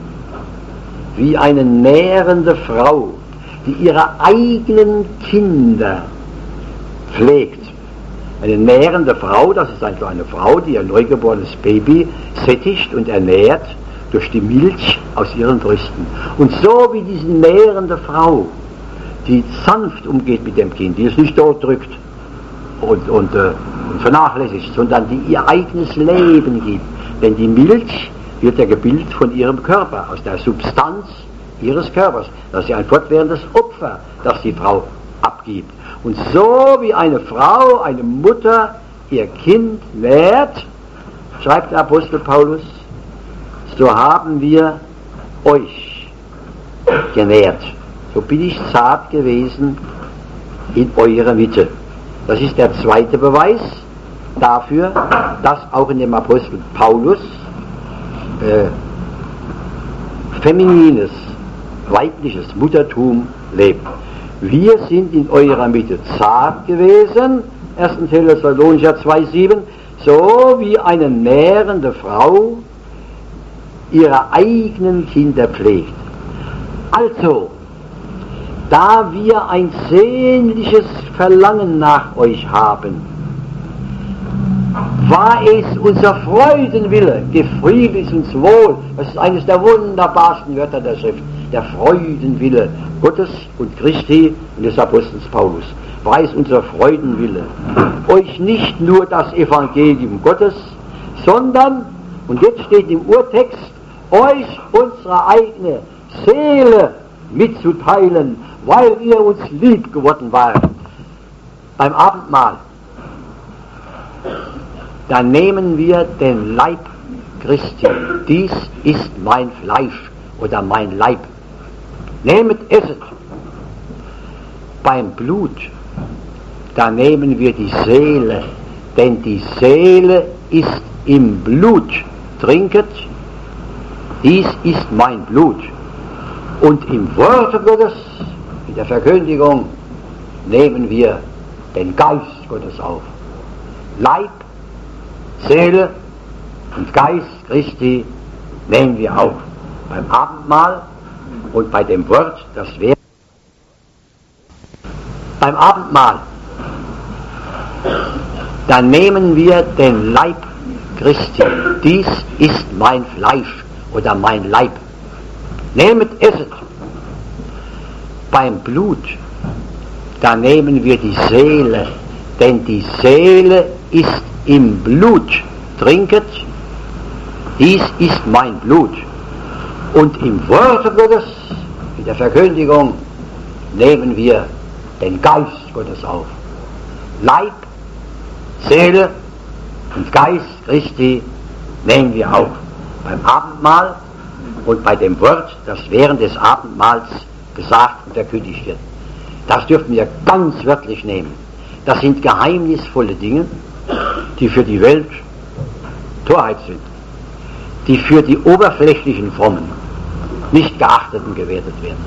Speaker 1: wie eine nährende Frau, die ihre eigenen Kinder pflegt. Eine nährende Frau, das ist also eine Frau, die ihr neugeborenes Baby sättigt und ernährt durch die Milch aus ihren Brüsten. Und so wie diese nährende Frau, die sanft umgeht mit dem Kind, die es nicht dort drückt und, und, äh, und vernachlässigt, sondern die ihr eigenes Leben gibt. Denn die Milch wird ja gebildet von ihrem Körper, aus der Substanz ihres Körpers. Das ist ja ein fortwährendes Opfer, das die Frau abgibt. Und so wie eine Frau, eine Mutter ihr Kind nährt, schreibt der Apostel Paulus, so haben wir euch genährt. So bin ich zart gewesen in eurer Mitte. Das ist der zweite Beweis dafür, dass auch in dem Apostel Paulus äh, feminines, weibliches Muttertum lebt. Wir sind in eurer Mitte zart gewesen, erster Thessalonicher zwei, sieben, so wie eine nährende Frau ihre eigenen Kinder pflegt. Also, da wir ein sehnliches Verlangen nach euch haben, war es unser Freudenwille, gefried ist uns wohl, das ist eines der wunderbarsten Wörter der Schrift, der Freudenwille Gottes und Christi und des Apostels Paulus, war es unser Freudenwille, euch nicht nur das Evangelium Gottes, sondern, und jetzt steht im Urtext, euch unsere eigene Seele mitzuteilen, weil ihr uns lieb geworden wart. Beim Abendmahl, da nehmen wir den Leib Christi. Dies ist mein Fleisch oder mein Leib. Nehmet, esset. Beim Blut, da nehmen wir die Seele, denn die Seele ist im Blut. Trinket, dies ist mein Blut. Und im Worte Gottes, in der Verkündigung, nehmen wir den Geist Gottes auf. Leib, Seele und Geist Christi nehmen wir auf. Beim Abendmahl und bei dem Wort, das wäre. Beim Abendmahl, dann nehmen wir den Leib Christi. Dies ist mein Fleisch oder mein Leib. Nehmet, esset. Beim Blut, da nehmen wir die Seele, denn die Seele ist im Blut. Trinket, dies ist mein Blut. Und im Wort Gottes, in der Verkündigung, nehmen wir den Geist Gottes auf. Leib, Seele und Geist Christi nehmen wir auf. Beim Abendmahl und bei dem Wort, das während des Abendmahls gesagt und verkündigt wird. Das dürfen wir ganz wörtlich nehmen. Das sind geheimnisvolle Dinge, die für die Welt Torheit sind, die für die oberflächlichen Frommen nicht geachtet und gewertet werden,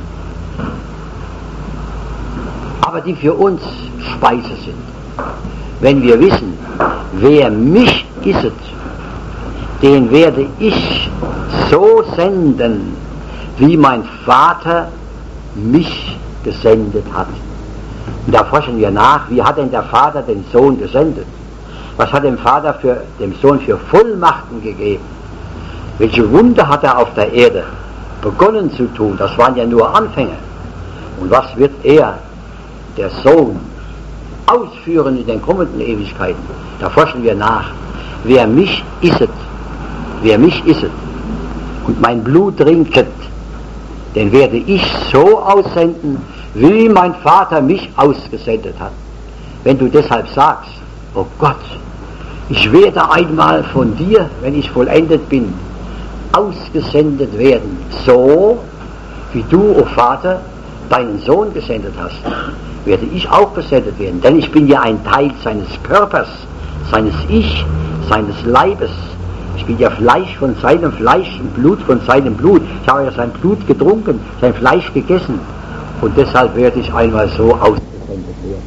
Speaker 1: aber die für uns Speise sind. Wenn wir wissen, wer mich isset, den werde ich so senden, wie mein Vater mich gesendet hat. Und da forschen wir nach, wie hat denn der Vater den Sohn gesendet? Was hat dem Vater für, dem Sohn für Vollmachten gegeben? Welche Wunder hat er auf der Erde begonnen zu tun? Das waren ja nur Anfänge. Und was wird er, der Sohn, ausführen in den kommenden Ewigkeiten? Da forschen wir nach. Wer mich isset, wer mich isset und mein Blut trinket, den werde ich so aussenden, wie mein Vater mich ausgesendet hat. Wenn du deshalb sagst, oh Gott, ich werde einmal von dir, wenn ich vollendet bin, ausgesendet werden, so wie du, oh Vater, deinen Sohn gesendet hast, werde ich auch gesendet werden, denn ich bin ja ein Teil seines Körpers, seines Ich, seines Leibes. Ich bin ja Fleisch von seinem Fleisch und Blut von seinem Blut. Ich habe ja sein Blut getrunken, sein Fleisch gegessen. Und deshalb werde ich einmal so ausgesendet werden.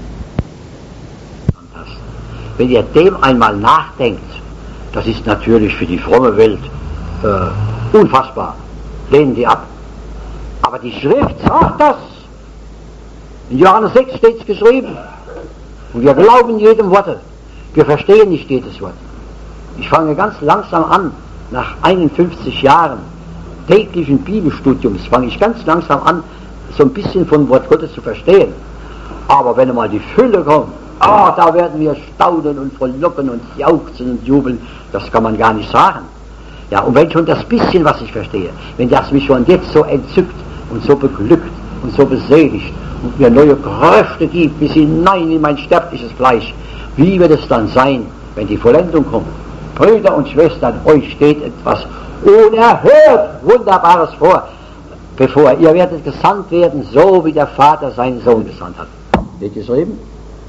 Speaker 1: Wenn ihr dem einmal nachdenkt, das ist natürlich für die fromme Welt äh, unfassbar. Lehnen die ab. Aber die Schrift sagt das. In Johannes sechs steht es geschrieben. Und wir glauben jedem Worte. Wir verstehen nicht jedes Wort. Ich fange ganz langsam an, nach einundfünfzig Jahren täglichen Bibelstudiums, fange ich ganz langsam an, so ein bisschen vom Wort Gottes zu verstehen. Aber wenn einmal die Fülle kommt, ah, da werden wir staunen und frohlocken und jauchzen und jubeln, das kann man gar nicht sagen. Ja, und wenn schon das bisschen, was ich verstehe, wenn das mich schon jetzt so entzückt und so beglückt und so beseligt und mir neue Kräfte gibt, bis hinein in mein sterbliches Fleisch, wie wird es dann sein, wenn die Vollendung kommt? Brüder und Schwestern, euch steht etwas unerhört Wunderbares vor, bevor ihr werdet gesandt werden, so wie der Vater seinen Sohn gesandt hat. Steht geschrieben?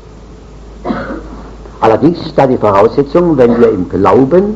Speaker 1: Allerdings ist da die Voraussetzung, wenn wir im Glauben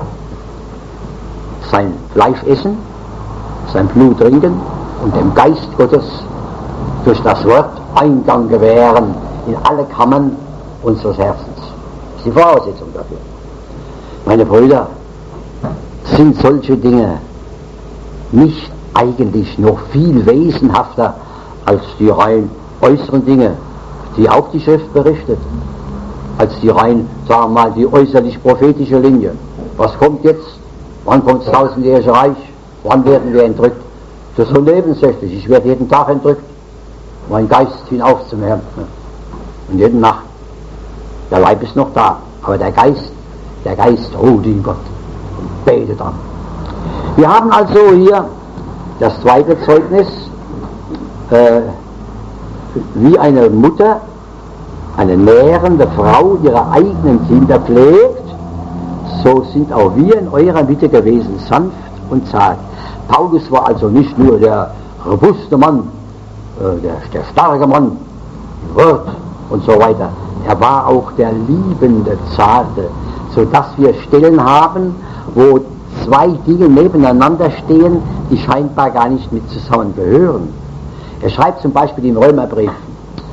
Speaker 1: sein Fleisch essen, sein Blut trinken und dem Geist Gottes durch das Wort Eingang gewähren in alle Kammern unseres Herzens. Das ist die Voraussetzung dafür. Meine Brüder, sind solche Dinge nicht eigentlich noch viel wesenhafter als die rein äußeren Dinge, die auch die Schrift berichtet, als die rein, sagen wir mal, die äußerlich prophetische Linie. Was kommt jetzt? Wann kommt das tausendjährige Reich? Wann werden wir entrückt? Das ist so nebensächlich. Ich werde jeden Tag entrückt, mein Geist hinauf zum Herrn. Und jede Nacht. Der Leib ist noch da, aber der Geist, der Geist ruht in Gott und betet an. Wir haben also hier das zweite Zeugnis, äh, wie eine Mutter, eine nährende Frau ihre eigenen Kinder pflegt, so sind auch wir in eurer Mitte gewesen, sanft und zart. Paulus war also nicht nur der robuste Mann, äh, der, der starke Mann, Wort und so weiter. Er war auch der liebende, zarte, sodass wir Stellen haben, wo zwei Dinge nebeneinander stehen, die scheinbar gar nicht mit zusammengehören. Er schreibt zum Beispiel im Römerbrief,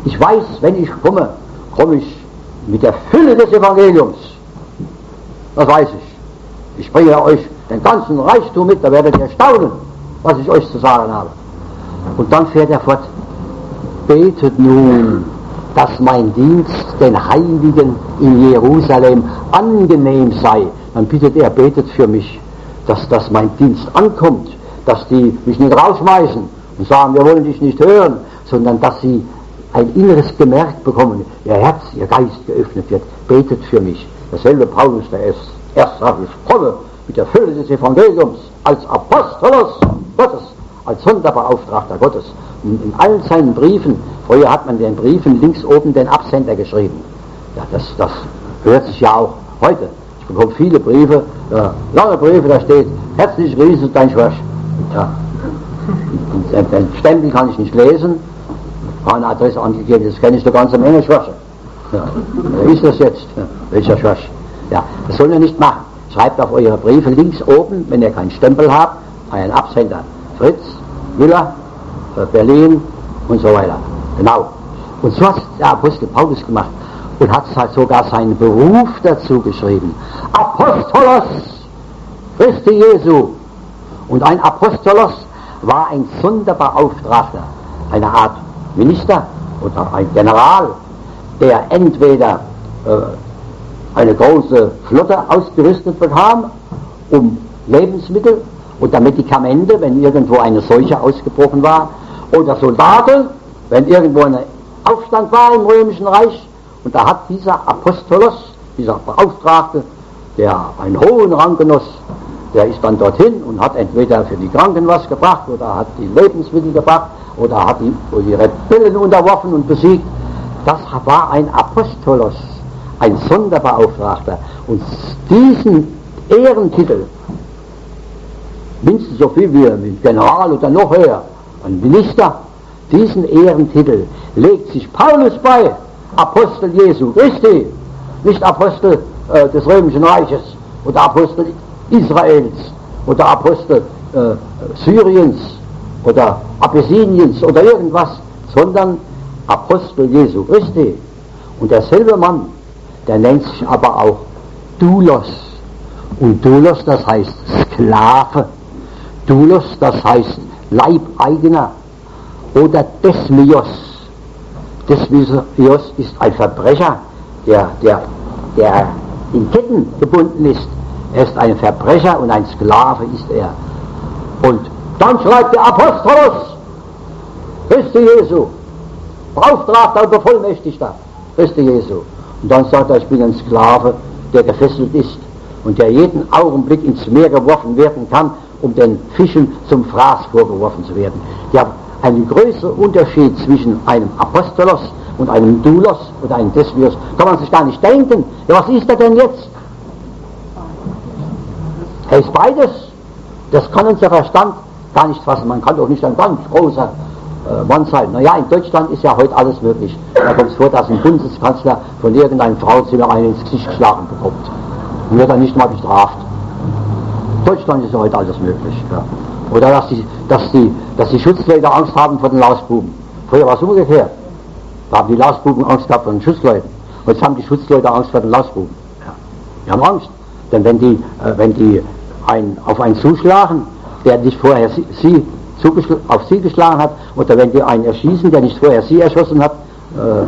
Speaker 1: Ich weiß, wenn ich komme, komme ich mit der Fülle des Evangeliums. Das weiß ich. Ich bringe euch den ganzen Reichtum mit, da werdet ihr staunen, was ich euch zu sagen habe. Und dann fährt er fort, betet nun, dass mein Dienst den Heiligen in Jerusalem angenehm sei. Dann bittet er, betet für mich, dass, dass mein Dienst ankommt, dass die mich nicht rausschmeißen und sagen, wir wollen dich nicht hören, sondern dass sie ein inneres Gemerk bekommen, ihr Herz, ihr Geist geöffnet wird. Betet für mich. Derselbe Paulus, der erst, erst sagt, ich komme mit der Fülle des Evangeliums als Apostolos Gottes, als Sonderbeauftragter Gottes. Und in allen seinen Briefen, früher hat man den Briefen links oben den Absender geschrieben. Ja, das, das hört sich ja auch heute. Ich bekomme viele Briefe, ja, lange Briefe, da steht, herzlich grüßt dein Schwörch. Ja. Und den, den Stempel kann ich nicht lesen, keine Adresse angegeben, das kenne ich eine ganze Menge Schwörche. Ja. Wer ist das jetzt? Ja. Welcher Schwörch? Ja, das sollen wir nicht machen. Schreibt auf eure Briefe links oben, wenn ihr keinen Stempel habt, einen Absender. Fritz, Müller, Berlin und so weiter. Genau. Und so hat der Apostel Paulus gemacht und hat sogar seinen Beruf dazu geschrieben. Apostolos Christi Jesu. Und ein Apostolos war ein Sonderbeauftragter, eine Art Minister oder ein General, der entweder äh, eine große Flotte ausgerüstet bekam, um Lebensmittel oder Medikamente, wenn irgendwo eine Seuche ausgebrochen war, oder Soldaten, wenn irgendwo ein Aufstand war im Römischen Reich. Und da hat dieser Apostolos, dieser Beauftragte, der einen hohen Rang genoss, der ist dann dorthin und hat entweder für die Kranken was gebracht oder hat die Lebensmittel gebracht oder hat die, die Rebellen unterworfen und besiegt. Das war ein Apostolos, ein Sonderbeauftragter. Und diesen Ehrentitel, mindestens so viel wie ein General oder noch höher, ein Minister, diesen Ehrentitel legt sich Paulus bei, Apostel Jesu Christi, nicht Apostel äh, des Römischen Reiches oder Apostel Israels oder Apostel äh, Syriens oder Abyssiniens oder irgendwas, sondern Apostel Jesu Christi. Und derselbe Mann, der nennt sich aber auch Doulos. Und Doulos, das heißt Sklave. Doulos, das heißt Leibeigener oder Desmios. Desmios ist ein Verbrecher, der, der, der in Ketten gebunden ist. Er ist ein Verbrecher und ein Sklave ist er. Und dann schreibt der Apostolos Christi Jesu, Beauftragter und Bevollmächtigter Christi Jesu. Und dann sagt er, ich bin ein Sklave, der gefesselt ist und der jeden Augenblick ins Meer geworfen werden kann, um den Fischen zum Fraß vorgeworfen zu werden. Ja, ein größerer Unterschied zwischen einem Apostolos und einem Doulos oder einem Desmios kann man sich gar nicht denken. Ja, was ist er denn jetzt? Er ist beides. Das kann unser Verstand gar nicht fassen. Man kann doch nicht ein ganz großer äh, Mann sein. Naja, in Deutschland ist ja heute alles möglich. Da kommt es vor, dass ein Bundeskanzler von irgendeinem Frauenzimmer einen ins Gesicht geschlagen bekommt. Und wird dann nicht mal bestraft. In Deutschland ist ja heute alles möglich. Ja. Oder dass die, dass, die, dass die Schutzleute Angst haben vor den Lausbuben. Früher war es umgekehrt. Da haben die Lausbuben Angst gehabt vor den Schutzleuten. Jetzt haben die Schutzleute Angst vor den Lausbuben. Ja. Die haben Angst. Denn wenn die, äh, wenn die ein, auf einen zuschlagen, der nicht vorher sie, sie auf sie geschlagen hat, oder wenn die einen erschießen, der nicht vorher sie erschossen hat, äh,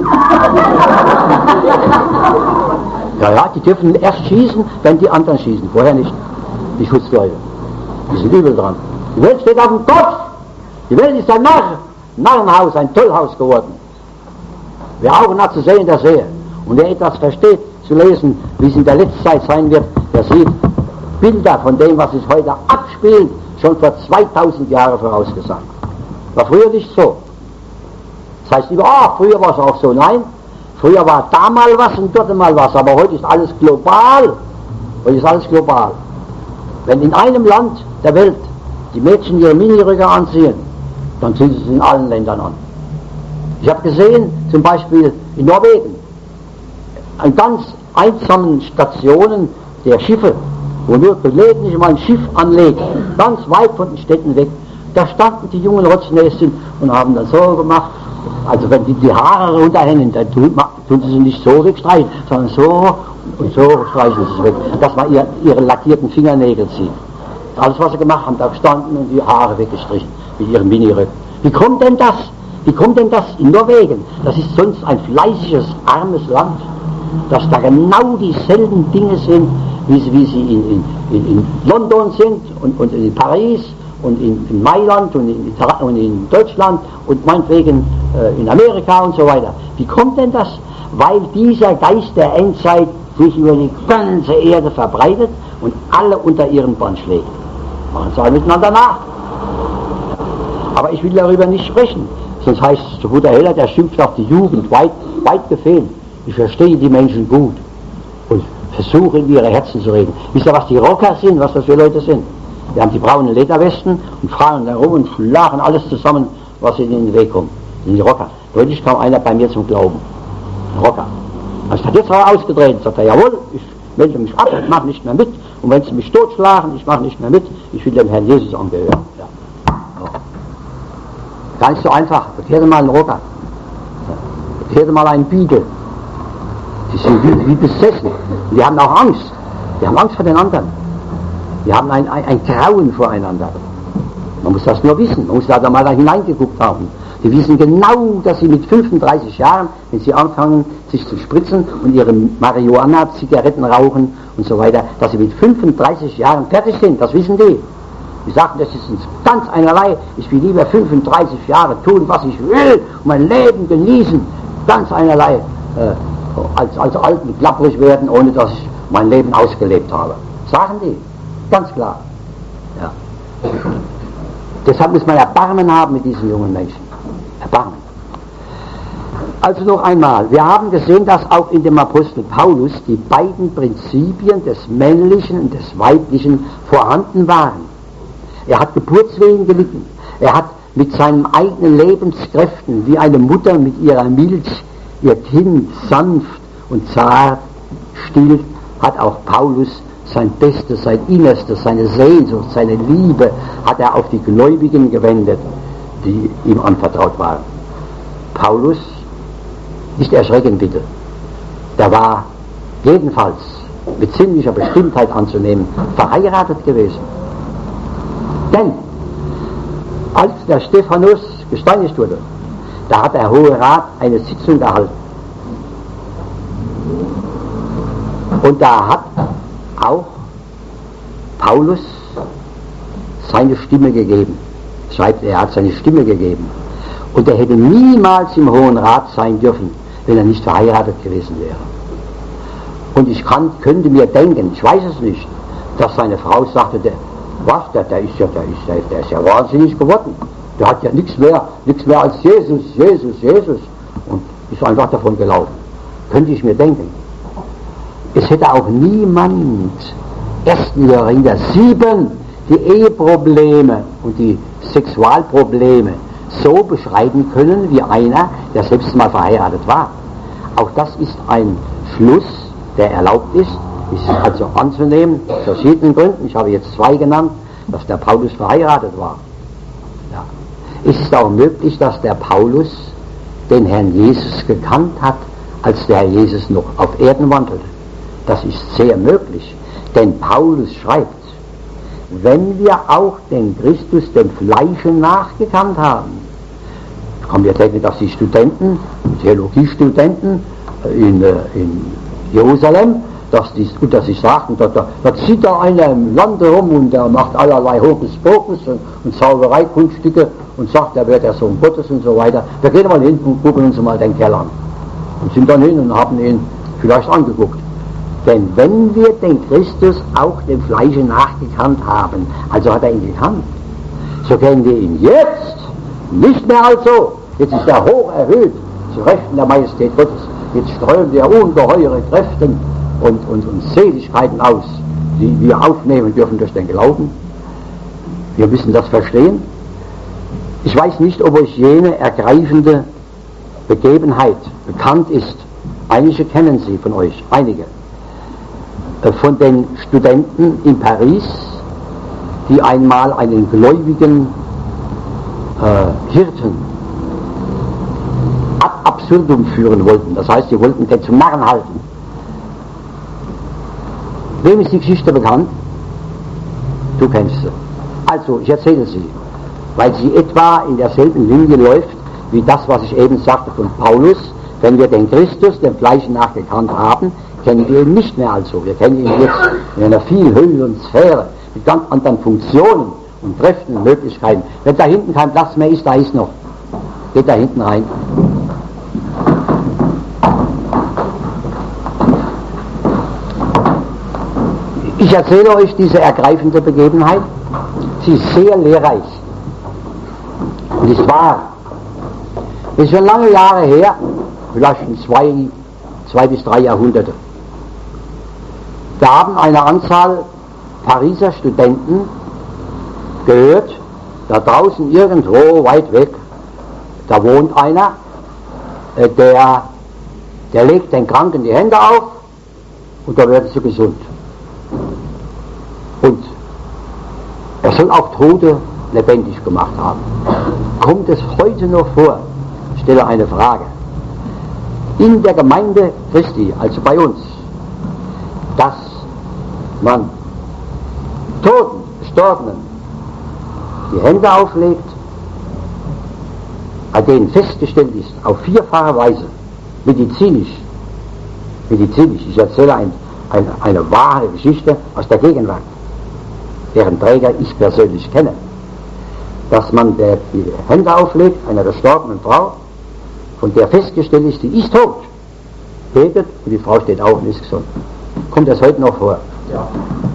Speaker 1: ja, ja, die dürfen erst schießen, wenn die anderen schießen, vorher nicht, die Schutzleute. Die sind übel dran. Die Welt steht auf dem Kopf. Die Welt ist ein Narr, Narrenhaus, ein Tollhaus geworden. Wer Augen hat zu sehen, der sehe. Und wer etwas versteht, zu lesen, wie es in der letzten Zeit sein wird, der sieht Bilder von dem, was sich heute abspielt, schon vor zweitausend Jahren vorausgesagt. War früher nicht so. Das heißt immer, ah, früher war es auch so. Nein, früher war da mal was und dort mal was, aber heute ist alles global. Heute ist alles global. Wenn in einem Land der Welt die Mädchen ihre Miniröcke anziehen, dann ziehen sie es in allen Ländern an. Ich habe gesehen, zum Beispiel in Norwegen, an ganz einsamen Stationen der Schiffe, wo nur gelegentlich mal ein Schiff anlegt, ganz weit von den Städten weg, da standen die jungen Rotznäschen und haben dann so gemacht
Speaker 2: Also wenn die die Haare runterhängen, dann tun, tun sie sie nicht so wegstreichen, sondern so und so streichen sie es weg, dass man ihr, ihre lackierten Fingernägel sieht. Alles, was sie gemacht haben, da gestanden und die Haare weggestrichen mit ihrem Miniröcken. Wie kommt denn das? Wie kommt denn das in Norwegen? Das ist sonst ein fleißiges, armes Land, dass da genau dieselben Dinge sind, wie sie, wie sie in, in, in, in London sind und, und in Paris und in, in Mailand und in, und in Deutschland und meinetwegen äh, in Amerika und so weiter. Wie kommt denn das? Weil dieser Geist der Endzeit sich über die ganze Erde verbreitet und alle unter ihren Bann schlägt. Machen sie alle miteinander nach. Aber ich will darüber nicht sprechen. Sonst heißt es, der Bruder Heller, der schimpft auf die Jugend, weit, weit gefehlt. Ich verstehe die Menschen gut und versuche in ihre Herzen zu reden. Wisst ihr, was die Rocker sind, was das für Leute sind? Die haben die braunen Lederwesten und fahren da rum und lachen alles zusammen, was ihnen in den Weg kommt. Das sind die Rocker. Deutlich kam einer bei mir zum Glauben. Ein Rocker. Also hat jetzt mal ausgedreht und sagt er, jawohl, ich melde mich ab, ich mache nicht mehr mit. Und wenn sie mich totschlagen, ich mache nicht mehr mit, ich will dem Herrn Jesus angehören. Ja. Gar nicht so einfach. Bekehrte mal einen Rocker. Bekehrte mal einen Beagle. Die sind wie, wie besessen. Und die haben auch Angst. Die haben Angst vor den anderen. Die haben ein, ein, ein Grauen voreinander. Man muss das nur wissen. Man muss da mal da hineingeguckt haben. Die wissen genau, dass sie mit fünfunddreißig Jahren, wenn sie anfangen, sich zu spritzen und ihre Marihuana-Zigaretten rauchen und so weiter, dass sie mit fünfunddreißig Jahren fertig sind. Das wissen die. Die sagen, das ist uns ganz einerlei. Ich will lieber fünfunddreißig Jahre tun, was ich will und mein Leben genießen. Ganz einerlei. Äh, als, als alt und klapprig werden, ohne dass ich mein Leben ausgelebt habe. Sagen die. Ganz klar. Ja. Deshalb muss man Erbarmen haben mit diesen jungen Menschen. Erbarmen. Also noch einmal, wir haben gesehen, dass auch in dem Apostel Paulus die beiden Prinzipien des Männlichen und des Weiblichen vorhanden waren. Er hat Geburtswehen gelitten. Er hat mit seinen eigenen Lebenskräften, wie eine Mutter mit ihrer Milch ihr Kind sanft und zart stillt, hat auch Paulus sein Bestes, sein Innerstes, seine Sehnsucht, seine Liebe hat er auf die Gläubigen gewendet, die ihm anvertraut waren. Paulus, nicht erschrecken bitte, der war jedenfalls mit ziemlicher Bestimmtheit anzunehmen, verheiratet gewesen. Denn als der Stephanus gesteinigt wurde, da hat der Hohe Rat eine Sitzung gehalten. Und da hat auch Paulus seine Stimme gegeben. Schreibt, er hat seine Stimme gegeben. Und er hätte niemals im Hohen Rat sein dürfen, wenn er nicht verheiratet gewesen wäre. Und ich kann, könnte mir denken, ich weiß es nicht, dass seine Frau sagte, der, was, der, der, ist ja, der, ist, der, der ist ja wahnsinnig geworden. Der hat ja nichts mehr, nichts mehr als Jesus, Jesus, Jesus. Und ist einfach davon gelaufen. Könnte ich mir denken. Es hätte auch niemand, ersten Jahrhundert sieben, die Eheprobleme und die Sexualprobleme so beschreiben können, wie einer, der selbst mal verheiratet war. Auch das ist ein Schluss, der erlaubt ist, ist also anzunehmen, aus verschiedenen Gründen. Ich habe jetzt zwei genannt, dass der Paulus verheiratet war. Ja. Es ist auch möglich, dass der Paulus den Herrn Jesus gekannt hat, als der Herr Jesus noch auf Erden wandelte. Das ist sehr möglich, denn Paulus schreibt, wenn wir auch den Christus dem Fleische nachgekannt haben. Ich kann mir denken, dass die Studenten, die Theologiestudenten in, in Jerusalem, dass die unter sich sagten, da, da, da zieht da einer im Lande rum und der macht allerlei Hokuspokus und, und Zaubereikunststücke und sagt, er wird der Sohn Gottes und so weiter. Wir gehen mal hin und gucken uns mal den Kerl an. Und sind dann hin und haben ihn vielleicht angeguckt. Denn wenn wir den Christus auch dem Fleische nachgekannt haben, also hat er ihn gekannt, so kennen wir ihn jetzt nicht mehr als so. Jetzt ist er hoch erhöht zu Rechten der Majestät Gottes. Jetzt strömt er ungeheure Kräfte und, und, und Seligkeiten aus, die wir aufnehmen dürfen durch den Glauben. Wir müssen das verstehen. Ich weiß nicht, ob euch jene ergreifende Begebenheit bekannt ist. Einige kennen sie von euch, einige. Von den Studenten in Paris, die einmal einen gläubigen äh, Hirten absurdum führen wollten. Das heißt, sie wollten den zum Narren halten. Wem ist die Geschichte bekannt? Du kennst sie. Also, ich erzähle sie, weil sie etwa in derselben Linie läuft, wie das, was ich eben sagte von Paulus. Wenn wir den Christus, dem Fleisch nach gekannt haben, kennen wir ihn nicht mehr also. Wir kennen ihn jetzt in einer viel höheren Sphäre, mit ganz anderen Funktionen und Kräften und Möglichkeiten. Wenn da hinten kein Platz mehr ist, da ist noch. Geht da hinten rein. Ich erzähle euch diese ergreifende Begebenheit. Sie ist sehr lehrreich. Und ist wahr. Das ist schon lange Jahre her, vielleicht in zwei, zwei bis drei Jahrhunderte. Da haben eine Anzahl Pariser Studenten gehört, da draußen irgendwo weit weg, da wohnt einer, äh, der, der legt den Kranken die Hände auf und da werden sie gesund. Und er soll auch Tote lebendig gemacht haben. Kommt es heute noch vor, ich stelle eine Frage, in der Gemeinde Christi, also bei uns, dass man Toten, Gestorbenen die Hände auflegt, bei denen festgestellt ist, auf vierfache Weise, medizinisch, medizinisch, ich erzähle ein, ein, eine wahre Geschichte aus der Gegenwart, deren Träger ich persönlich kenne, dass man der, die Hände auflegt einer gestorbenen Frau, von der festgestellt ist, die ist tot, betet und die Frau steht auf und ist gesund. Kommt das heute noch vor?
Speaker 3: Ja.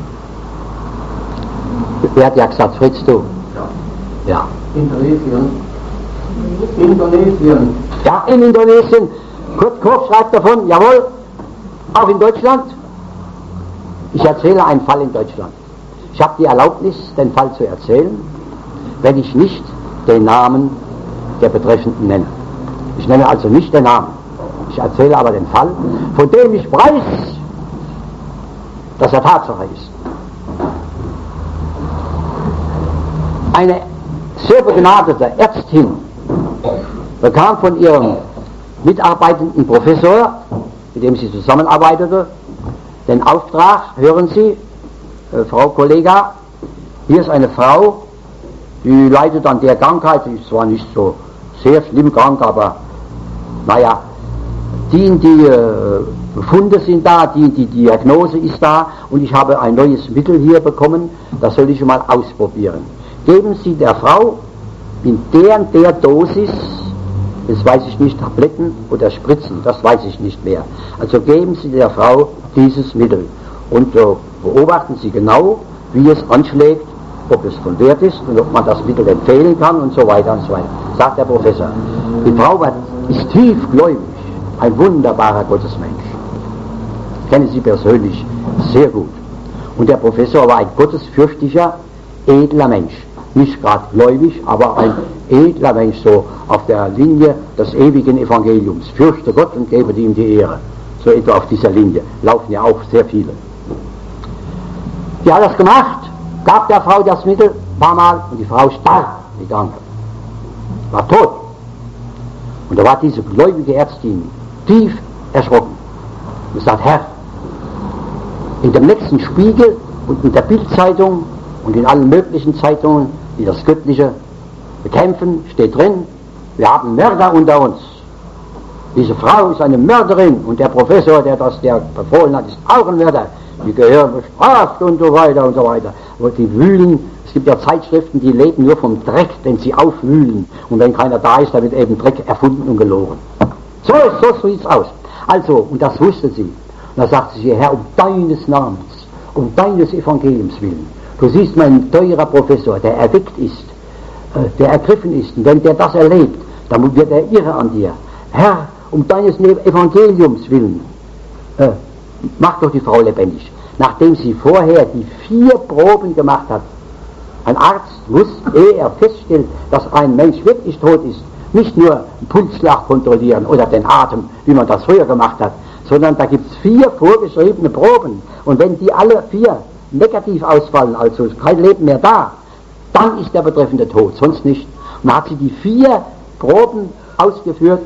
Speaker 2: Wer hat ja gesagt, Fritz, du?
Speaker 3: Ja.
Speaker 2: Ja.
Speaker 1: Indonesien. Indonesien.
Speaker 2: Ja, in Indonesien. Kurt Koch schreibt davon, jawohl, auch in Deutschland. Ich erzähle einen Fall in Deutschland. Ich habe die Erlaubnis, den Fall zu erzählen, wenn ich nicht den Namen der Betreffenden nenne. Ich nenne also nicht den Namen. Ich erzähle aber den Fall, von dem ich weiß, dass er Tatsache ist. Eine sehr begnadete Ärztin bekam von ihrem mitarbeitenden Professor, mit dem sie zusammenarbeitete, den Auftrag, hören Sie, äh, Frau Kollega, hier ist eine Frau, die leidet an der Krankheit, die ist zwar nicht so sehr schlimm krank, aber naja, die, die äh, Befunde sind da, die, die Diagnose ist da und ich habe ein neues Mittel hier bekommen, das soll ich mal ausprobieren. Geben Sie der Frau in der und der Dosis, das weiß ich nicht, Tabletten oder Spritzen, das weiß ich nicht mehr. Also geben Sie der Frau dieses Mittel und äh, beobachten Sie genau, wie es anschlägt, ob es von Wert ist und ob man das Mittel empfehlen kann und so weiter und so weiter, sagt der Professor. Die Frau ist tiefgläubig, ein wunderbarer Gottesmensch. Ich kenne sie persönlich sehr gut. Und der Professor war ein gottesfürchtiger, edler Mensch. Nicht gerade gläubig, aber ein edler Mensch, so auf der Linie des ewigen Evangeliums. Fürchte Gott und gebe ihm die Ehre. So etwa auf dieser Linie laufen ja auch sehr viele. Die hat das gemacht, gab der Frau das Mittel, ein paar Mal, und die Frau starb, die Kranke. War tot. Und da war diese gläubige Ärztin tief erschrocken. Und sagt, Herr, in dem nächsten Spiegel und in der Bildzeitung und in allen möglichen Zeitungen, die das Göttliche bekämpfen, steht drin, wir haben Mörder unter uns. Diese Frau ist eine Mörderin und der Professor, der das der befohlen hat, ist auch ein Mörder. Die gehören bestraft und so weiter und so weiter. Und die wühlen, es gibt ja Zeitschriften, die leben nur vom Dreck, den sie aufwühlen. Und wenn keiner da ist, dann wird eben Dreck erfunden und gelogen. So ist, so sieht's aus. Also, und das wusste sie. Und da sagte sie, Herr, um deines Namens, um deines Evangeliums willen. Du siehst, mein teurer Professor, der erweckt ist, äh, der ergriffen ist, und wenn der das erlebt, dann wird er irre an dir. Herr, um deines Evangeliums willen, äh, mach doch die Frau lebendig. Nachdem sie vorher die vier Proben gemacht hat, ein Arzt muss, ehe er feststellt, dass ein Mensch wirklich tot ist, nicht nur einen Pulsschlag kontrollieren oder den Atem, wie man das früher gemacht hat, sondern da gibt es vier vorgeschriebene Proben. Und wenn die alle vier negativ ausfallen, also ist kein Leben mehr da, dann ist der Betreffende tot, sonst nicht. Und dann hat sie die vier Proben ausgeführt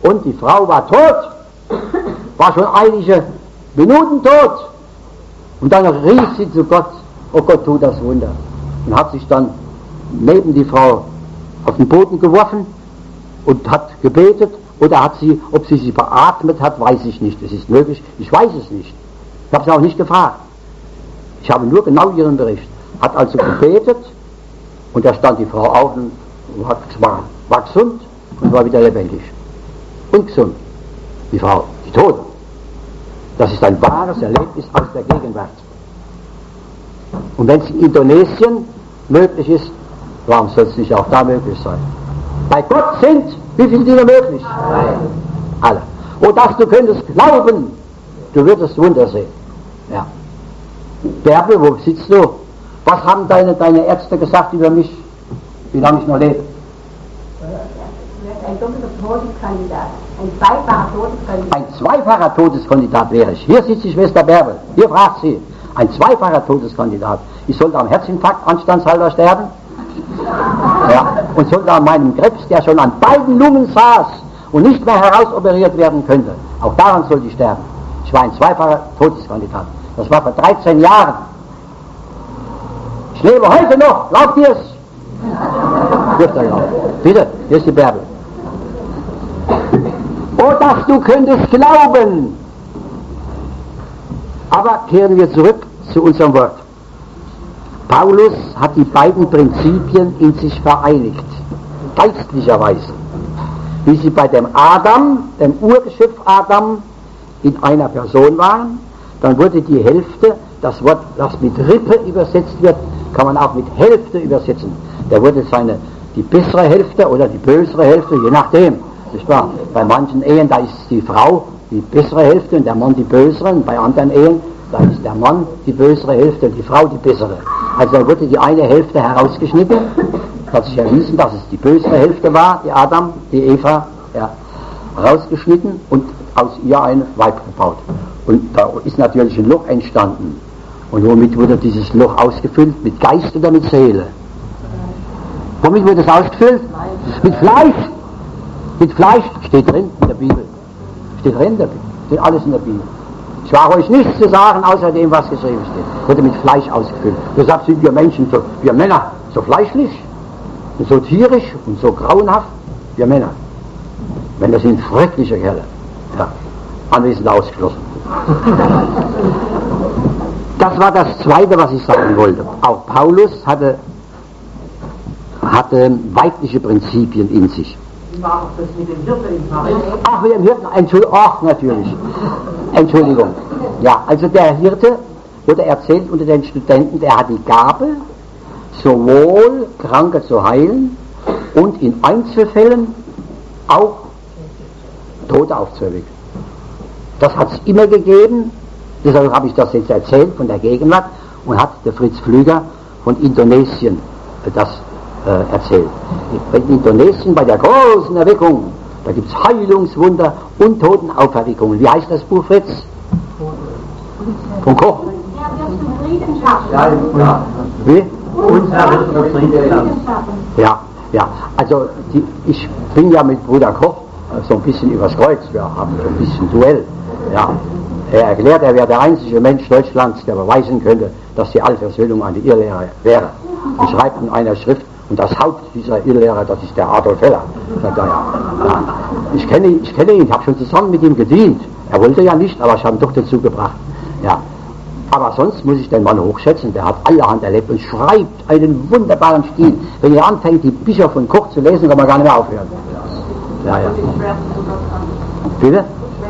Speaker 2: Und die Frau war tot, war schon einige Minuten tot. Und dann rief sie zu Gott, oh Gott, tu das Wunder. Und hat sich dann neben die Frau auf den Boden geworfen und hat gebetet. Oder hat sie, ob sie sie beatmet hat, weiß ich nicht. Es ist möglich, ich weiß es nicht. Ich habe sie auch nicht gefragt. Ich habe nur genau ihren Bericht. Hat also gebetet und da stand die Frau auf und war, war, war gesund und war wieder lebendig. Und gesund. Die Frau, die Tote. Das ist ein wahres Erlebnis aus der Gegenwart. Und wenn es in Indonesien möglich ist, warum soll es nicht auch da möglich sein? Bei Gott sind wie viele Dinge möglich? Alle. Oh, dass du könntest glauben, du würdest Wunder sehen. Ja. Bärbel, wo sitzt du? Was haben deine, deine Ärzte gesagt über mich? Wie lange ich noch lebe?
Speaker 5: Ein doppelter Todeskandidat. Ein zweifacher Todeskandidat.
Speaker 2: Ein zweifacher Todeskandidat wäre ich. Hier sitzt die Schwester Bärbel. Hier fragt sie. Ein zweifacher Todeskandidat. Ich sollte am Herzinfarkt anstandshalber sterben. Ja. Und sollte an meinem Krebs, der schon an beiden Lungen saß und nicht mehr herausoperiert werden könnte, auch daran sollte ich sterben. Ich war ein zweifacher Todeskandidat. Das war vor dreizehn Jahren. Ich lebe heute noch. Glaubt ihr es? Dürft ihr glauben. Bitte, hier ist die Bärbel. Oh, dass du könntest glauben. Aber kehren wir zurück zu unserem Wort. Paulus hat die beiden Prinzipien in sich vereinigt, geistlicherweise. Wie sie bei dem Adam, dem Urgeschöpf Adam, in einer Person waren, dann wurde die Hälfte, das Wort, das mit Rippe übersetzt wird, kann man auch mit Hälfte übersetzen. Da wurde seine, die bessere Hälfte oder die bösere Hälfte, je nachdem. Nicht wahr? Bei manchen Ehen, da ist die Frau die bessere Hälfte und der Mann die bösere, und bei anderen Ehen, da ist der Mann die bösere Hälfte und die Frau die bessere. Also da wurde die eine Hälfte herausgeschnitten, hat sich erwiesen, dass es die bösere Hälfte war, die Adam, die Eva, ja, rausgeschnitten und aus ihr ein Weib gebaut. Und da ist natürlich ein Loch entstanden. Und womit wurde dieses Loch ausgefüllt? Mit Geist oder mit Seele? Womit wurde es ausgefüllt? Mit Fleisch. Mit Fleisch steht drin in der Bibel. Steht drin in der Bibel. Steht alles in der Bibel. Ich wage euch nichts zu sagen, außer dem, was geschrieben steht. Wurde mit Fleisch ausgefüllt. Deshalb sind wir Menschen, so, wir Männer, so fleischlich und so tierisch und so grauenhaft. Wir Männer. Männer sind schreckliche Kerle. Ja. Anwesend ausgeschlossen. Das war das Zweite, was ich sagen wollte. Auch Paulus hatte, hatte weibliche Prinzipien in sich.
Speaker 5: Wie war auch das mit dem Hirte in Paris?
Speaker 2: Ach, mit dem Hirten, Entschuldigung, ach, natürlich. Entschuldigung. Ja, also der Hirte wurde erzählt unter den Studenten, der hat die Gabe, sowohl Kranke zu heilen und in Einzelfällen auch Tote aufzuerwecken. Das hat es immer gegeben, deshalb habe ich das jetzt erzählt von der Gegenwart und hat der Fritz Pflüger von Indonesien das äh, erzählt. In Indonesien bei der großen Erweckung, da gibt es Heilungswunder und Totenauferweckungen. Wie heißt das Buch, Fritz? Von Koch?
Speaker 5: Ja,
Speaker 3: Ja,
Speaker 2: Wie?
Speaker 3: Unser wird für Frieden schaffen.
Speaker 2: Ja, ja, also die, ich bin ja mit Bruder Koch so ein bisschen übers Kreuz, wir haben so ein bisschen Duell. Ja. Er erklärt, er wäre der einzige Mensch Deutschlands, der beweisen könnte, dass die Allversöhnung eine Irrlehre wäre. Und schreibt in einer Schrift, und das Haupt dieser Irrlehre, das ist der Adolf Heller. Sagt er, ja, ja. Ich kenne ihn, ich kenne ihn, ich habe schon zusammen mit ihm gedient. Er wollte ja nicht, aber ich habe ihn doch dazu gebracht. Ja. Aber sonst muss ich den Mann hochschätzen, der hat allerhand erlebt und schreibt einen wunderbaren Stil. Wenn ihr anfängt, die Bücher von Koch zu lesen, kann man gar nicht mehr aufhören. Ja, ja. Bitte?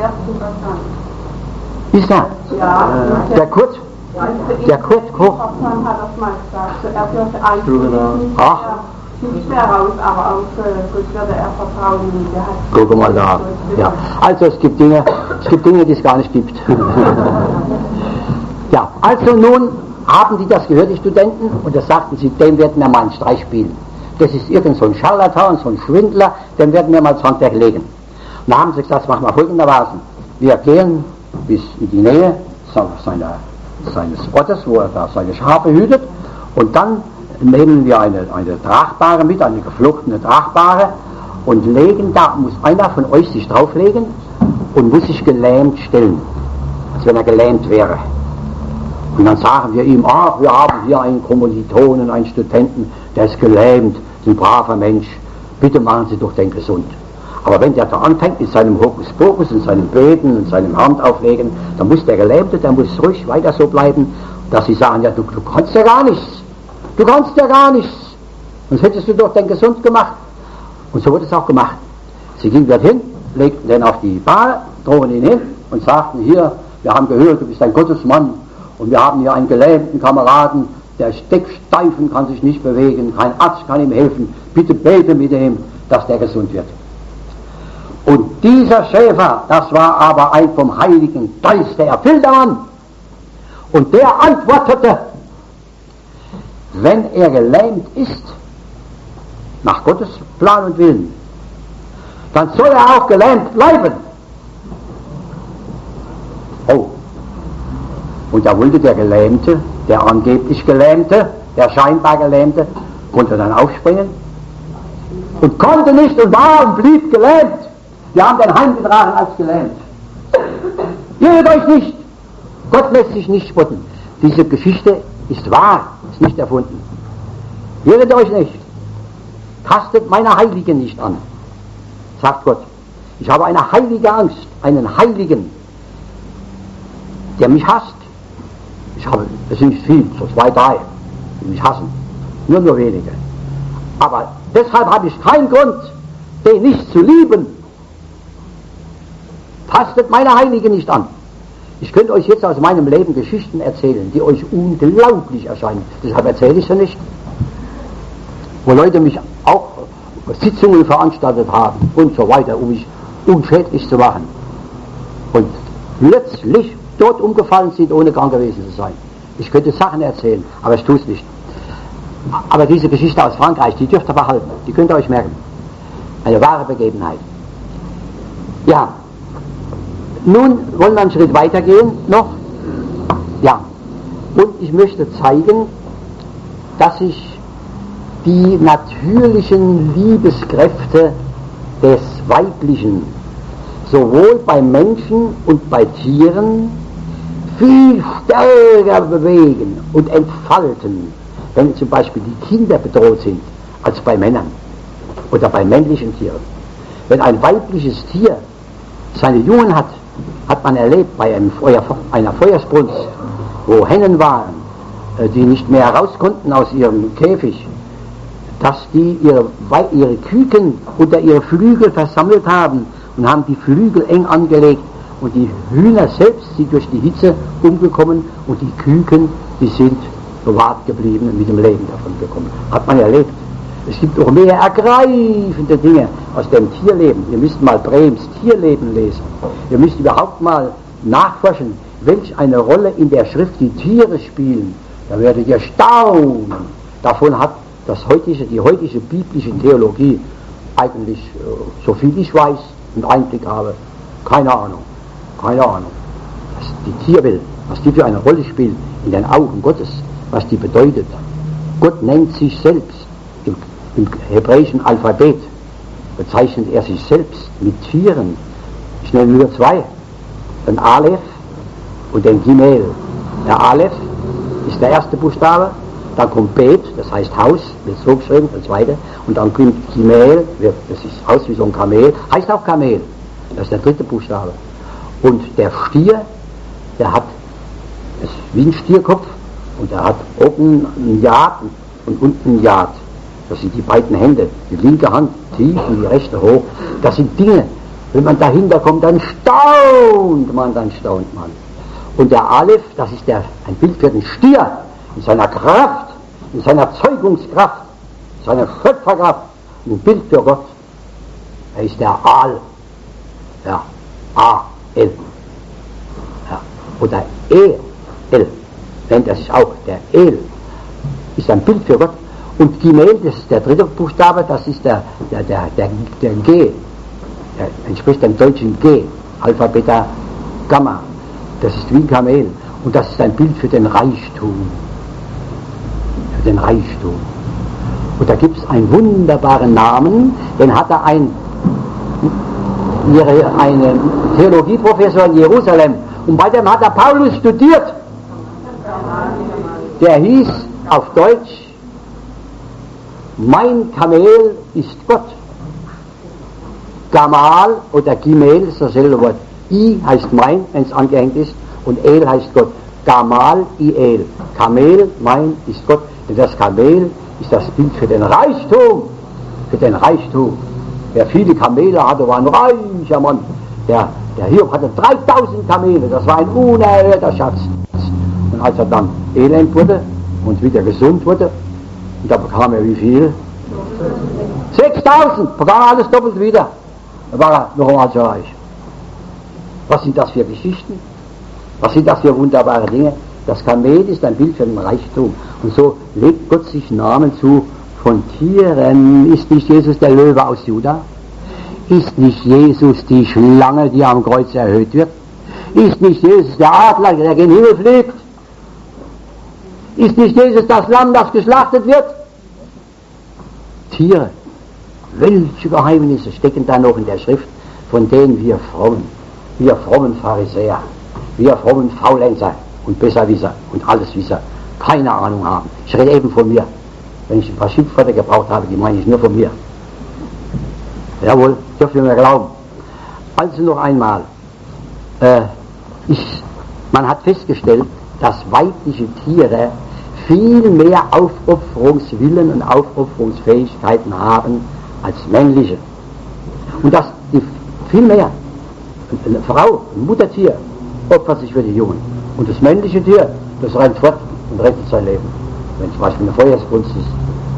Speaker 2: Ist er?
Speaker 5: Ja.
Speaker 2: Der Kurt? Der Kurt Koch?
Speaker 5: hat das mal gesagt. Er dürfte eigentlich
Speaker 2: Ach.
Speaker 5: nicht mehr raus, aber auf Gott würde er vertrauen. Der hat
Speaker 2: Guck mal da. Ja. Also es gibt Dinge, es gibt Dinge, die es gar nicht gibt. Ja, also nun haben die das gehört, die Studenten, und da sagten sie, dem werden wir mal einen Streich spielen. Das ist irgend so ein Scharlatan, so ein Schwindler, dem werden wir mal das Handwerk legen. Und da haben sie gesagt, das machen wir folgendermaßen. Wir gehen bis in die Nähe seiner, seines Ortes, wo er da seine Schafe hütet, und dann nehmen wir eine, eine Tragbare mit, eine geflochtene Tragbare, und legen, da muss einer von euch sich drauflegen und muss sich gelähmt stellen, als wenn er gelähmt wäre. Und dann sagen wir ihm, ach, wir haben hier einen Kommilitonen, einen Studenten, der ist gelähmt, ist ein braver Mensch, bitte machen Sie doch den gesund. Aber wenn der da anfängt mit seinem Hokuspokus und seinem Beten und seinem Handauflegen, dann muss der Gelähmte, der muss ruhig weiter so bleiben, dass sie sagen, ja, du, du kannst ja gar nichts, du kannst ja gar nichts, sonst hättest du doch den gesund gemacht. Und so wurde es auch gemacht. Sie gingen dorthin, legten den auf die Bahn, drohen ihn hin und sagten, hier, wir haben gehört, du bist ein Gottesmann und wir haben hier einen gelähmten Kameraden, der steckt steif und kann sich nicht bewegen, kein Arzt kann ihm helfen, bitte bete mit ihm, dass der gesund wird. Und dieser Schäfer, das war aber ein vom Heiligen Geist erfüllter Mann. Und der antwortete, wenn er gelähmt ist, nach Gottes Plan und Willen, dann soll er auch gelähmt bleiben. Oh, und da wollte der Gelähmte, der angeblich Gelähmte, der scheinbar Gelähmte, konnte dann aufspringen und konnte nicht und war und blieb gelähmt. Wir haben den heimgetragen als gelähmt. Irret euch nicht! Gott lässt sich nicht spotten. Diese Geschichte ist wahr, ist nicht erfunden. Irret euch nicht! Tastet meine Heiligen nicht an, sagt Gott. Ich habe eine heilige Angst, einen Heiligen, der mich hasst. Ich habe, es sind nicht viel, so zwei, drei, die mich hassen. Nur nur wenige. Aber deshalb habe ich keinen Grund, den nicht zu lieben. Tastet meine Heiligen nicht an. Ich könnte euch jetzt aus meinem Leben Geschichten erzählen, die euch unglaublich erscheinen. Deshalb erzähle ich sie nicht. Wo Leute mich auch Sitzungen veranstaltet haben und so weiter, um mich unschädlich zu machen. Und plötzlich dort umgefallen sind, ohne krank gewesen zu sein. Ich könnte Sachen erzählen, aber ich tue es nicht. Aber diese Geschichte aus Frankreich, die dürft ihr behalten. Die könnt ihr euch merken. Eine wahre Begebenheit. Ja. Nun wollen wir einen Schritt weitergehen noch. Ja. Und ich möchte zeigen, dass sich die natürlichen Liebeskräfte des Weiblichen sowohl bei Menschen und bei Tieren viel stärker bewegen und entfalten, wenn zum Beispiel die Kinder bedroht sind, als bei Männern oder bei männlichen Tieren. Wenn ein weibliches Tier seine Jungen hat, hat man erlebt bei einem Feuer, einer Feuersbrunst, wo Hennen waren, die nicht mehr raus konnten aus ihrem Käfig, dass die ihre, ihre Küken unter ihre Flügel versammelt haben und haben die Flügel eng angelegt und die Hühner selbst sind durch die Hitze umgekommen und die Küken, die sind bewahrt geblieben und mit dem Leben davon gekommen. Hat man erlebt. Es gibt auch mehr ergreifende Dinge aus dem Tierleben. Ihr müsst mal Brems Tierleben lesen. Ihr müsst überhaupt mal nachforschen, welch eine Rolle in der Schrift die Tiere spielen. Da werdet ihr staunen. Davon hat das heutige, die heutige biblische Theologie eigentlich, so viel ich weiß und Einblick habe, keine Ahnung. Keine Ahnung. Was die Tierwelt, was die für eine Rolle spielt in den Augen Gottes, was die bedeutet. Gott nennt sich selbst. Im, im hebräischen Alphabet bezeichnet er sich selbst mit Tieren. Ich nenne nur zwei. Den Aleph und den Gimel. Der Aleph ist der erste Buchstabe, dann kommt Bet, das heißt Haus, wird so geschrieben, der zweite, und dann kommt Gimel, das ist Haus wie so ein Kamel, heißt auch Kamel, das ist der dritte Buchstabe. Und der Stier, der hat, das ist wie ein Stierkopf, und er hat oben ein Jad und unten ein Jad. Das sind die beiden Hände, die linke Hand tief und die rechte hoch. Das sind Dinge, wenn man dahinter kommt, dann staunt man, dann staunt man. Und der Aleph, das ist der, ein Bild für den Stier, in seiner Kraft, in seiner Zeugungskraft, seiner Schöpferkraft, ein Bild für Gott. Er ist der Al, ja, A-L, ja, oder E-L, nennt er sich auch, der El, ist ein Bild für Gott. Und Gimel, das ist der dritte Buchstabe, das ist der, der, der, der, der G, der entspricht dem deutschen G, Alpha, Beta, Gamma. Das ist wie ein Kamel. Und das ist ein Bild für den Reichtum. Für den Reichtum. Und da gibt es einen wunderbaren Namen, den hat er ein, ein Theologieprofessor in Jerusalem, und bei dem hat er Paulus studiert. Der hieß auf Deutsch, mein Kamel ist Gott. Gamal oder Gimel ist dasselbe Wort. I heißt mein, wenn es angehängt ist, und El heißt Gott. Gamal, I, El. Kamel, mein, ist Gott. Denn das Kamel ist das Bild für den Reichtum. Für den Reichtum. Wer viele Kamele hatte, war ein reicher Mann. Der, der Hiob hatte dreitausend Kamele. Das war ein unerhörter Schatz. Und als er dann elend wurde und wieder gesund wurde, und da bekam er wie viel? sechstausend! Bekam er alles doppelt wieder. Da war er noch einmal so reich. Was sind das für Geschichten? Was sind das für wunderbare Dinge? Das Kamel ist ein Bild für den Reichtum. Und so legt Gott sich Namen zu von Tieren. Ist nicht Jesus der Löwe aus Juda? Ist nicht Jesus die Schlange, die am Kreuz erhöht wird? Ist nicht Jesus der Adler, der gen Himmel fliegt? Ist nicht Jesus das Lamm, das geschlachtet wird? Tiere. Welche Geheimnisse stecken da noch in der Schrift, von denen wir frommen, wir frommen Pharisäer, wir frommen Faulenzer und Besserwisser und Alleswisser keine Ahnung haben. Ich rede eben von mir. Wenn ich ein paar Schimpfwörter gebraucht habe, die meine ich nur von mir. Jawohl, dürft ihr mir glauben. Also noch einmal, äh, ich, man hat festgestellt, dass weibliche Tiere viel mehr Aufopferungswillen und Aufopferungsfähigkeiten haben als männliche. Und dass die viel mehr, eine Frau, ein Muttertier, opfert sich für die Jungen. Und das männliche Tier, das rennt fort und rettet sein Leben. Wenn zum Beispiel eine Feuersbrunst ist.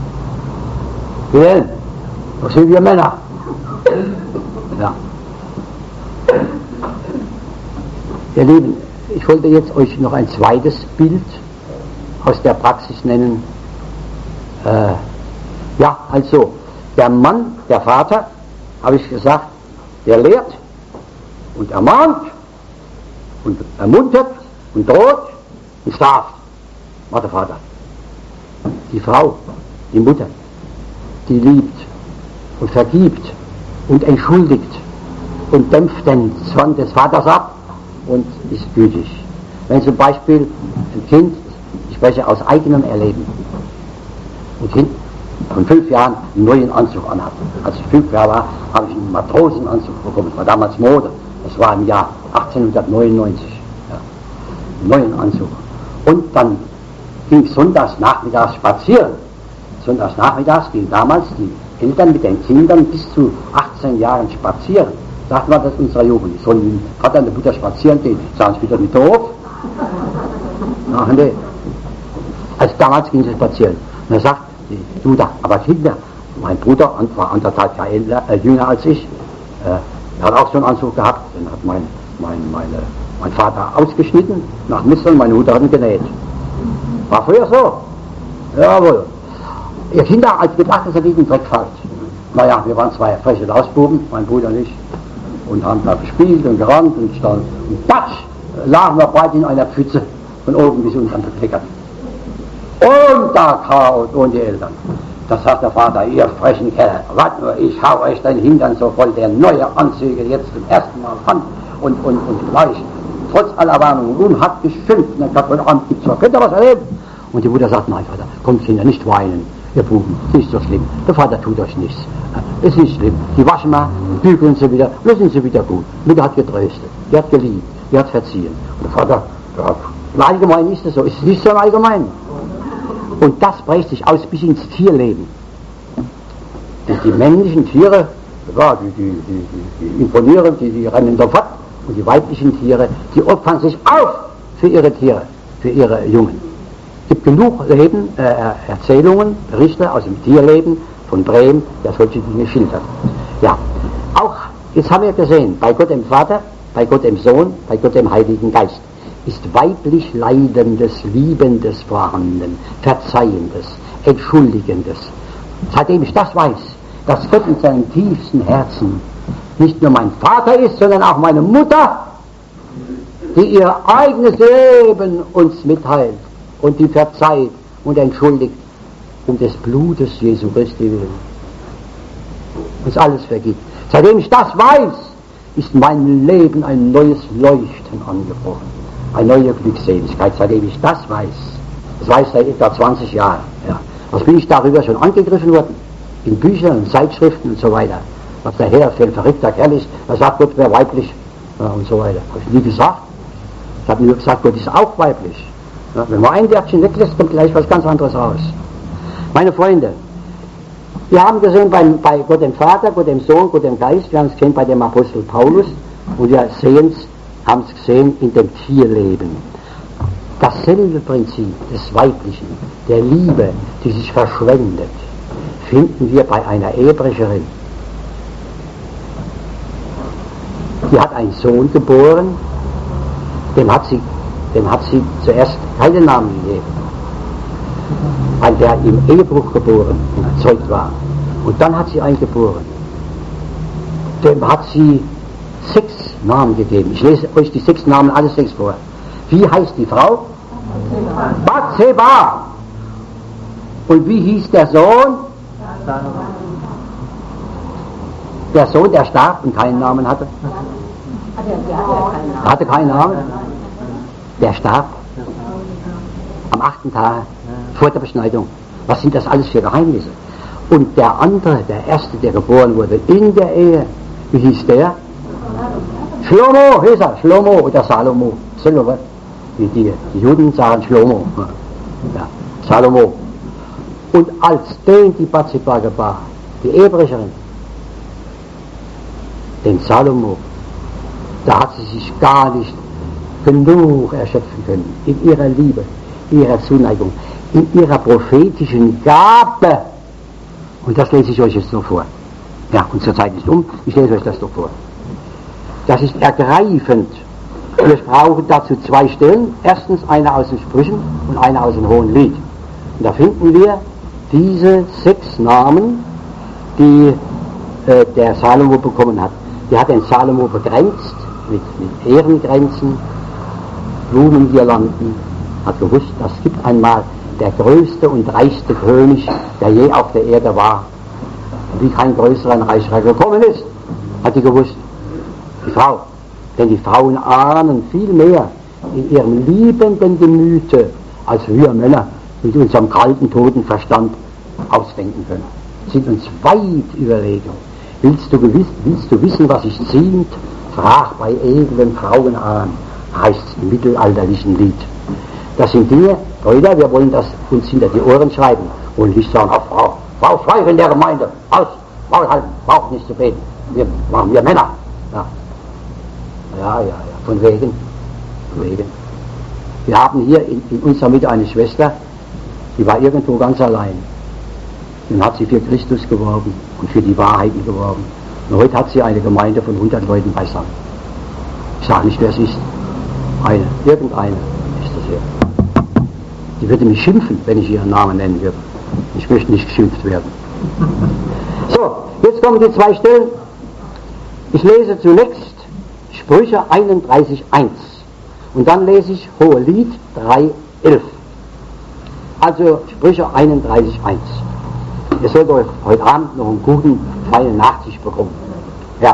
Speaker 2: Wir, das sind wir Männer. Ja. Ihr Lieben, ich wollte jetzt euch noch ein zweites Bild aus der Praxis nennen. Äh, ja, also, der Mann, der Vater, habe ich gesagt, der lehrt und ermahnt und ermuntert und droht und straft. War der Vater. Die Frau, die Mutter, die liebt und vergibt und entschuldigt und dämpft den Zorn des Vaters ab und ist gütig. Wenn zum Beispiel ein Kind, ich spreche aus eigenem Erleben, ein Kind von fünf Jahren einen neuen Anzug anhat. Als ich fünf Jahre war, habe ich einen Matrosenanzug bekommen. Das war damals Mode. Das war im Jahr achtzehnhundertneunundneunzig. Ja. Einen neuen Anzug. Und dann ging sonntags nachmittags spazieren. Sonntags nachmittags gingen damals die Eltern mit den Kindern bis zu achtzehn Jahren spazieren. Sagt man das unserer Jugend. Die sollen mit Vater und der Mutter spazieren gehen. Sagen sie wieder nicht doof? Ach nee. Also damals ging sie spazieren. Und er sagt, du da, aber Kinder, mein Bruder war anderthalb Jahre älter, äh, jünger als ich, äh, er hat auch so einen Anzug gehabt, den hat mein, mein, meine, mein Vater ausgeschnitten, nach Muster, und meine Mutter hat ihn genäht. War früher so. Jawohl. Ihr Kinder, als gedacht, dass er gegen den Dreck fällt. Naja, wir waren zwei freche Lausbuben, mein Bruder und ich, und haben da gespielt und gerannt und stand, und patsch, lagen wir beide in einer Pfütze, von oben bis unten bekleckert. Und da Chaos und die Eltern. Das sagt der Vater, ihr frechen Kerl, wart nur, ich hau euch den Hintern so voll, der neue Anzüge jetzt zum ersten Mal an und, und, und gleich, trotz aller Warnungen, und hat geschimpft, und dann sagt man, Abend gibt's was, könnt ihr was erleben? Und die Mutter sagt, nein Vater, kommt Kinder, nicht weinen, ihr Buben, ist nicht so schlimm, der Vater tut euch nichts, ist nicht schlimm, die waschen mal, bügeln sie wieder, wir sind sie wieder gut. Die Mutter hat getröstet, die hat geliebt, die hat verziehen. Und der Vater, ja, im Allgemeinen ist es so, ist es nicht so im Allgemeinen. Und das bricht sich aus bis ins Tierleben. Und die männlichen Tiere, ja, die, die, die, die imponieren, die, die rennen sofort. Und die weiblichen Tiere, die opfern sich auf für ihre Tiere, für ihre Jungen. Es gibt genug Leben, äh, Erzählungen, Berichte aus dem Tierleben von Brehm, der solche Dinge schildert. Ja, auch, jetzt haben wir gesehen, bei Gott dem Vater, bei Gott dem Sohn, bei Gott dem Heiligen Geist ist weiblich Leidendes, Liebendes vorhanden, Verzeihendes, Entschuldigendes. Seitdem ich das weiß, dass Gott in seinem tiefsten Herzen nicht nur mein Vater ist, sondern auch meine Mutter, die ihr eigenes Leben uns mitteilt und die verzeiht und entschuldigt, um des Blutes Jesu Christi willen uns alles vergibt. Seitdem ich das weiß, ist in meinem Leben ein neues Leuchten angebrochen, eine neue Glückseligkeit, seitdem ich das weiß. Das weiß ich seit etwa zwanzig Jahren. Ja. Was bin ich darüber schon angegriffen worden? In Büchern und Zeitschriften und so weiter. Was der Herr für ein verrückter Kerl ist, da sagt Gott, wer weiblich ja, und so weiter. Habe ich nie gesagt. Ich habe nur gesagt, Gott ist auch weiblich. Ja, wenn man ein Wörtchen weglässt, kommt gleich was ganz anderes raus. Meine Freunde, wir haben gesehen bei, bei Gott dem Vater, Gott dem Sohn, Gott dem Geist, wir haben es gesehen bei dem Apostel Paulus und wir sehen es, haben es gesehen in dem Tierleben. Dasselbe Prinzip des Weiblichen, der Liebe, die sich verschwendet, finden wir bei einer Ehebrecherin. Die hat einen Sohn geboren, dem hat sie, dem hat sie zuerst keinen Namen gegeben, weil der im Ehebruch geboren und erzeugt war. Und dann hat sie einen geboren. Dem hat sie sechs Namen gegeben. Ich lese euch die sechs Namen, alle sechs vor. Wie heißt die Frau? Bathseba. Und wie hieß der Sohn? Der Sohn, der starb und keinen Namen hatte. Er hatte keinen Namen. Der starb am achten Tag vor der Beschneidung. Was sind das alles für Geheimnisse? Und der andere, der erste, der geboren wurde in der Ehe, wie hieß der? Shlomo, hieß er, Shlomo oder Salomo. Salomo. Die, die, die Juden sagen Shlomo. Ja, Salomo. Und als den die Bathseba gebar, die Ehebrecherin, den Salomo, da hat sie sich gar nicht genug erschöpfen können in ihrer Liebe, in ihrer Zuneigung, in ihrer prophetischen Gabe. Und das lese ich euch jetzt noch vor. Ja, und zur Zeit ist um, ich lese euch das noch vor. Das ist ergreifend. Wir brauchen dazu zwei Stellen. Erstens eine aus den Sprüchen und eine aus dem Hohenlied. Und da finden wir diese sechs Namen, die äh, der Salomo bekommen hat. Die hat den Salomo begrenzt mit, mit Ehrengrenzen, Blumengirlanden, hat gewusst, das gibt einmal der größte und reichste König, der je auf der Erde war. Und wie kein größerer und reicherer gekommen ist, hat sie gewusst. Die Frau. Denn die Frauen ahnen viel mehr in ihrem liebenden Gemüte, als wir Männer mit unserem kalten, toten Verstand ausdenken können. Sind uns weit überlegen. Willst du, gewiss, willst du wissen, was sich ziemt? Frag bei edlen Frauenahnen, heißt es im mittelalterlichen Lied. Das sind Dinge, Leute, wir wollen das uns hinter die Ohren schreiben und nicht sagen, oh, Frau, Frau, schweig in der Gemeinde, aus, Maul halten, braucht nicht zu beten, wir machen wir Männer. Ja. Ja, ja, ja, von wegen, von wegen. Wir haben hier in, in unserer Mitte eine Schwester, die war irgendwo ganz allein. Dann hat sie für Christus geworben und für die Wahrheiten geworben. Und heute hat sie eine Gemeinde von hundert Leuten beisammen. Ich sage nicht, wer es ist. Eine, irgendeine ist das hier. Die würde mich schimpfen, wenn ich ihren Namen nennen würde. Ich möchte nicht geschimpft werden. So, jetzt kommen die zwei Stellen. Ich lese zunächst Sprüche einunddreißig eins und dann lese ich Hohelied drei elf. Also Sprüche einunddreißig eins. Ihr sollt euch heute Abend noch einen guten, feinen Nachtisch bekommen. Ja.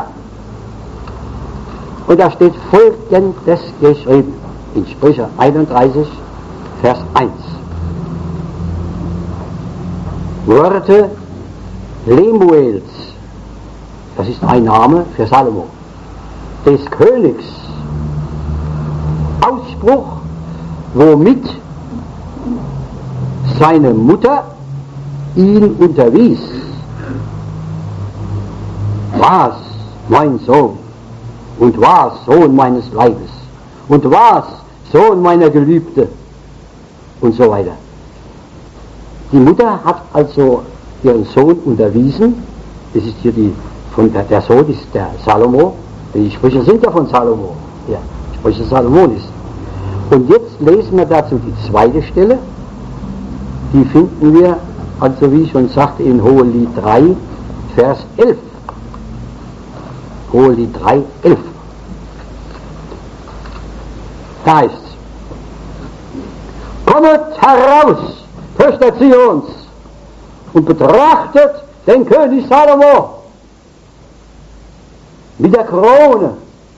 Speaker 2: Und da steht Folgendes geschrieben in Sprüche einunddreißig, Vers eins. Worte Lemuels, das ist ein Name für Salomo, des Königs, Ausspruch, womit seine Mutter ihn unterwies. Was, mein Sohn, und was, Sohn meines Leibes, und was, Sohn meiner Geliebte, und so weiter. Die Mutter hat also ihren Sohn unterwiesen, das ist hier die, von der, der Sohn ist der Salomo, die Sprüche sind ja von Salomo, ja, Sprüche Salomon ist. Und jetzt lesen wir dazu die zweite Stelle, die finden wir, also wie ich schon sagte, in Hohelied drei, Vers elf. Hohelied drei, elf. Da heißt es: Kommet heraus, Töchter Zions, und betrachtet den König Salomo mit der Krone,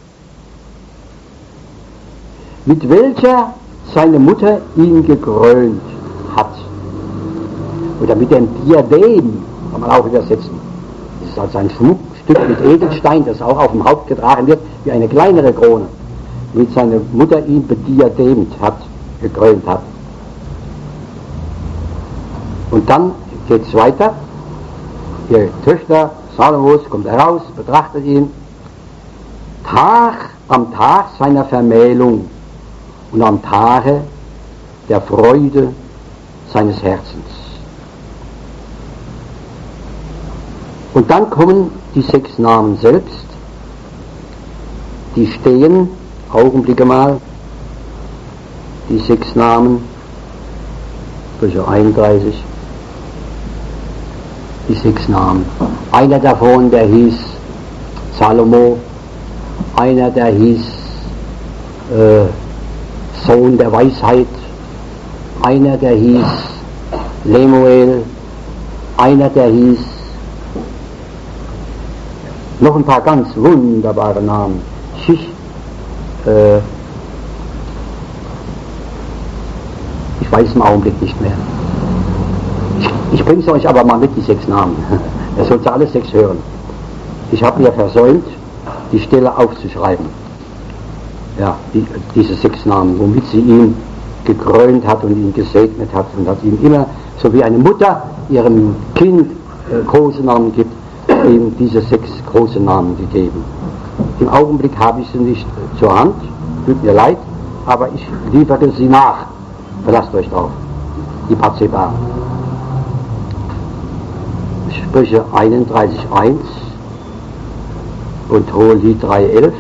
Speaker 2: mit welcher seine Mutter ihn gekrönt hat. Oder mit dem Diadem, kann man auch übersetzen. Das ist also ein Schmuckstück mit Edelstein, das auch auf dem Haupt getragen wird, wie eine kleinere Krone, mit seiner Mutter ihn bediademt hat, gekrönt hat. Und dann geht es weiter. Die Töchter Salomos kommt heraus, betrachtet ihn. Tag am Tag seiner Vermählung und am Tage der Freude seines Herzens. Und dann kommen die sechs Namen selbst, die stehen, Augenblicke mal, die sechs Namen, Sprüche einunddreißig, die sechs Namen. Einer davon, der hieß Salomo, einer, der hieß äh, Sohn der Weisheit, einer, der hieß Lemuel, einer, der hieß noch ein paar ganz wunderbare Namen. Schisch, äh, ich weiß im Augenblick nicht mehr. Ich, ich bringe es euch aber mal mit, die sechs Namen. Ihr sollt sie alle sechs hören. Ich habe mir versäumt, die Stelle aufzuschreiben. Ja, die, diese sechs Namen, womit sie ihn gekrönt hat und ihn gesegnet hat und hat ihm immer, so wie eine Mutter ihrem Kind äh, große Namen gibt, ihm diese sechs große Namen gegeben. Im Augenblick habe ich sie nicht äh, zur Hand, tut mir leid, aber ich liefere sie nach. Verlasst euch drauf. Die Bathseba. Sprüche einunddreißig eins und Hohelied drei elf.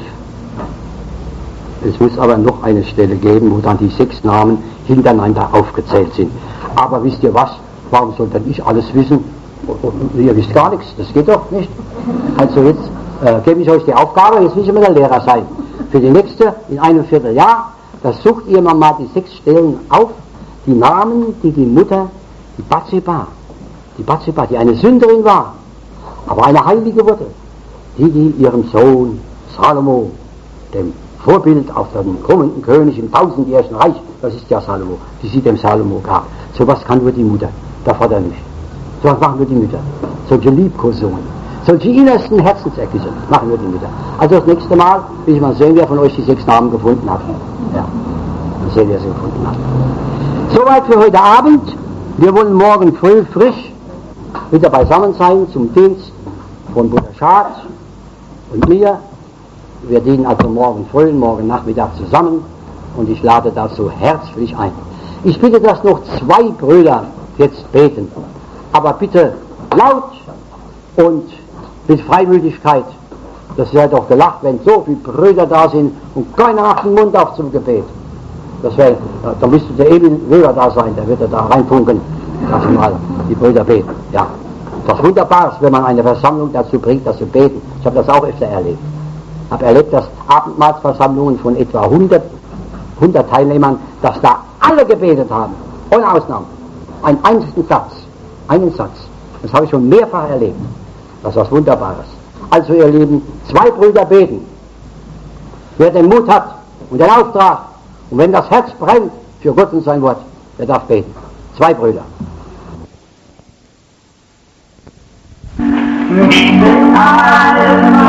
Speaker 2: Es muss aber noch eine Stelle geben, wo dann die sechs Namen hintereinander aufgezählt sind. Aber wisst ihr was? Warum soll denn ich alles wissen? Und ihr wisst gar nichts, das geht doch nicht. Also jetzt äh, gebe ich euch die Aufgabe, jetzt will ich immer der Lehrer sein. Für die nächste, in einem Vierteljahr, da sucht ihr mal die sechs Stellen auf, die Namen, die die Mutter, die Bathseba, die Bathseba, die eine Sünderin war, aber eine Heilige wurde, die, die ihrem Sohn Salomo, dem Vorbild auf den kommenden König im tausendjährigen Reich, das ist ja Salomo, die sie dem Salomo gab. So was kann nur die Mutter, der Vater nicht. So was machen nur die Mütter. Solche Liebkosungen, solche innersten Herzensergüsse machen nur die Mütter. Also das nächste Mal will ich mal sehen, wer von euch die sechs Namen gefunden hat. Ja, mal sehen, wer sie gefunden hat. Soweit für heute Abend. Wir wollen morgen früh frisch wieder beisammen sein zum Dienst von Bruder Schad und mir. Wir dienen also morgen früh und morgen Nachmittag zusammen und ich lade dazu herzlich ein. Ich bitte, dass noch zwei Brüder jetzt beten, aber bitte laut und mit Freimütigkeit. Das wäre doch gelacht, wenn so viele Brüder da sind und keiner macht den Mund auf zum Gebet. Das wäre, da müsste der Emil Weber da sein, der wird da reinfunken, dass mal die Brüder beten. Ja, das Wunderbare ist, wenn man eine Versammlung dazu bringt, dass sie beten. Ich habe das auch öfter erlebt. Ich habe erlebt, dass Abendmahlsversammlungen von etwa hundert, hundert Teilnehmern, dass da alle gebetet haben, ohne Ausnahme. Einen einzigen Satz, einen Satz. Das habe ich schon mehrfach erlebt. Das ist was Wunderbares. Also ihr Lieben, zwei Brüder beten. Wer den Mut hat und den Auftrag und wenn das Herz brennt für Gott und sein Wort, der darf beten. Zwei Brüder.
Speaker 4: Mit allen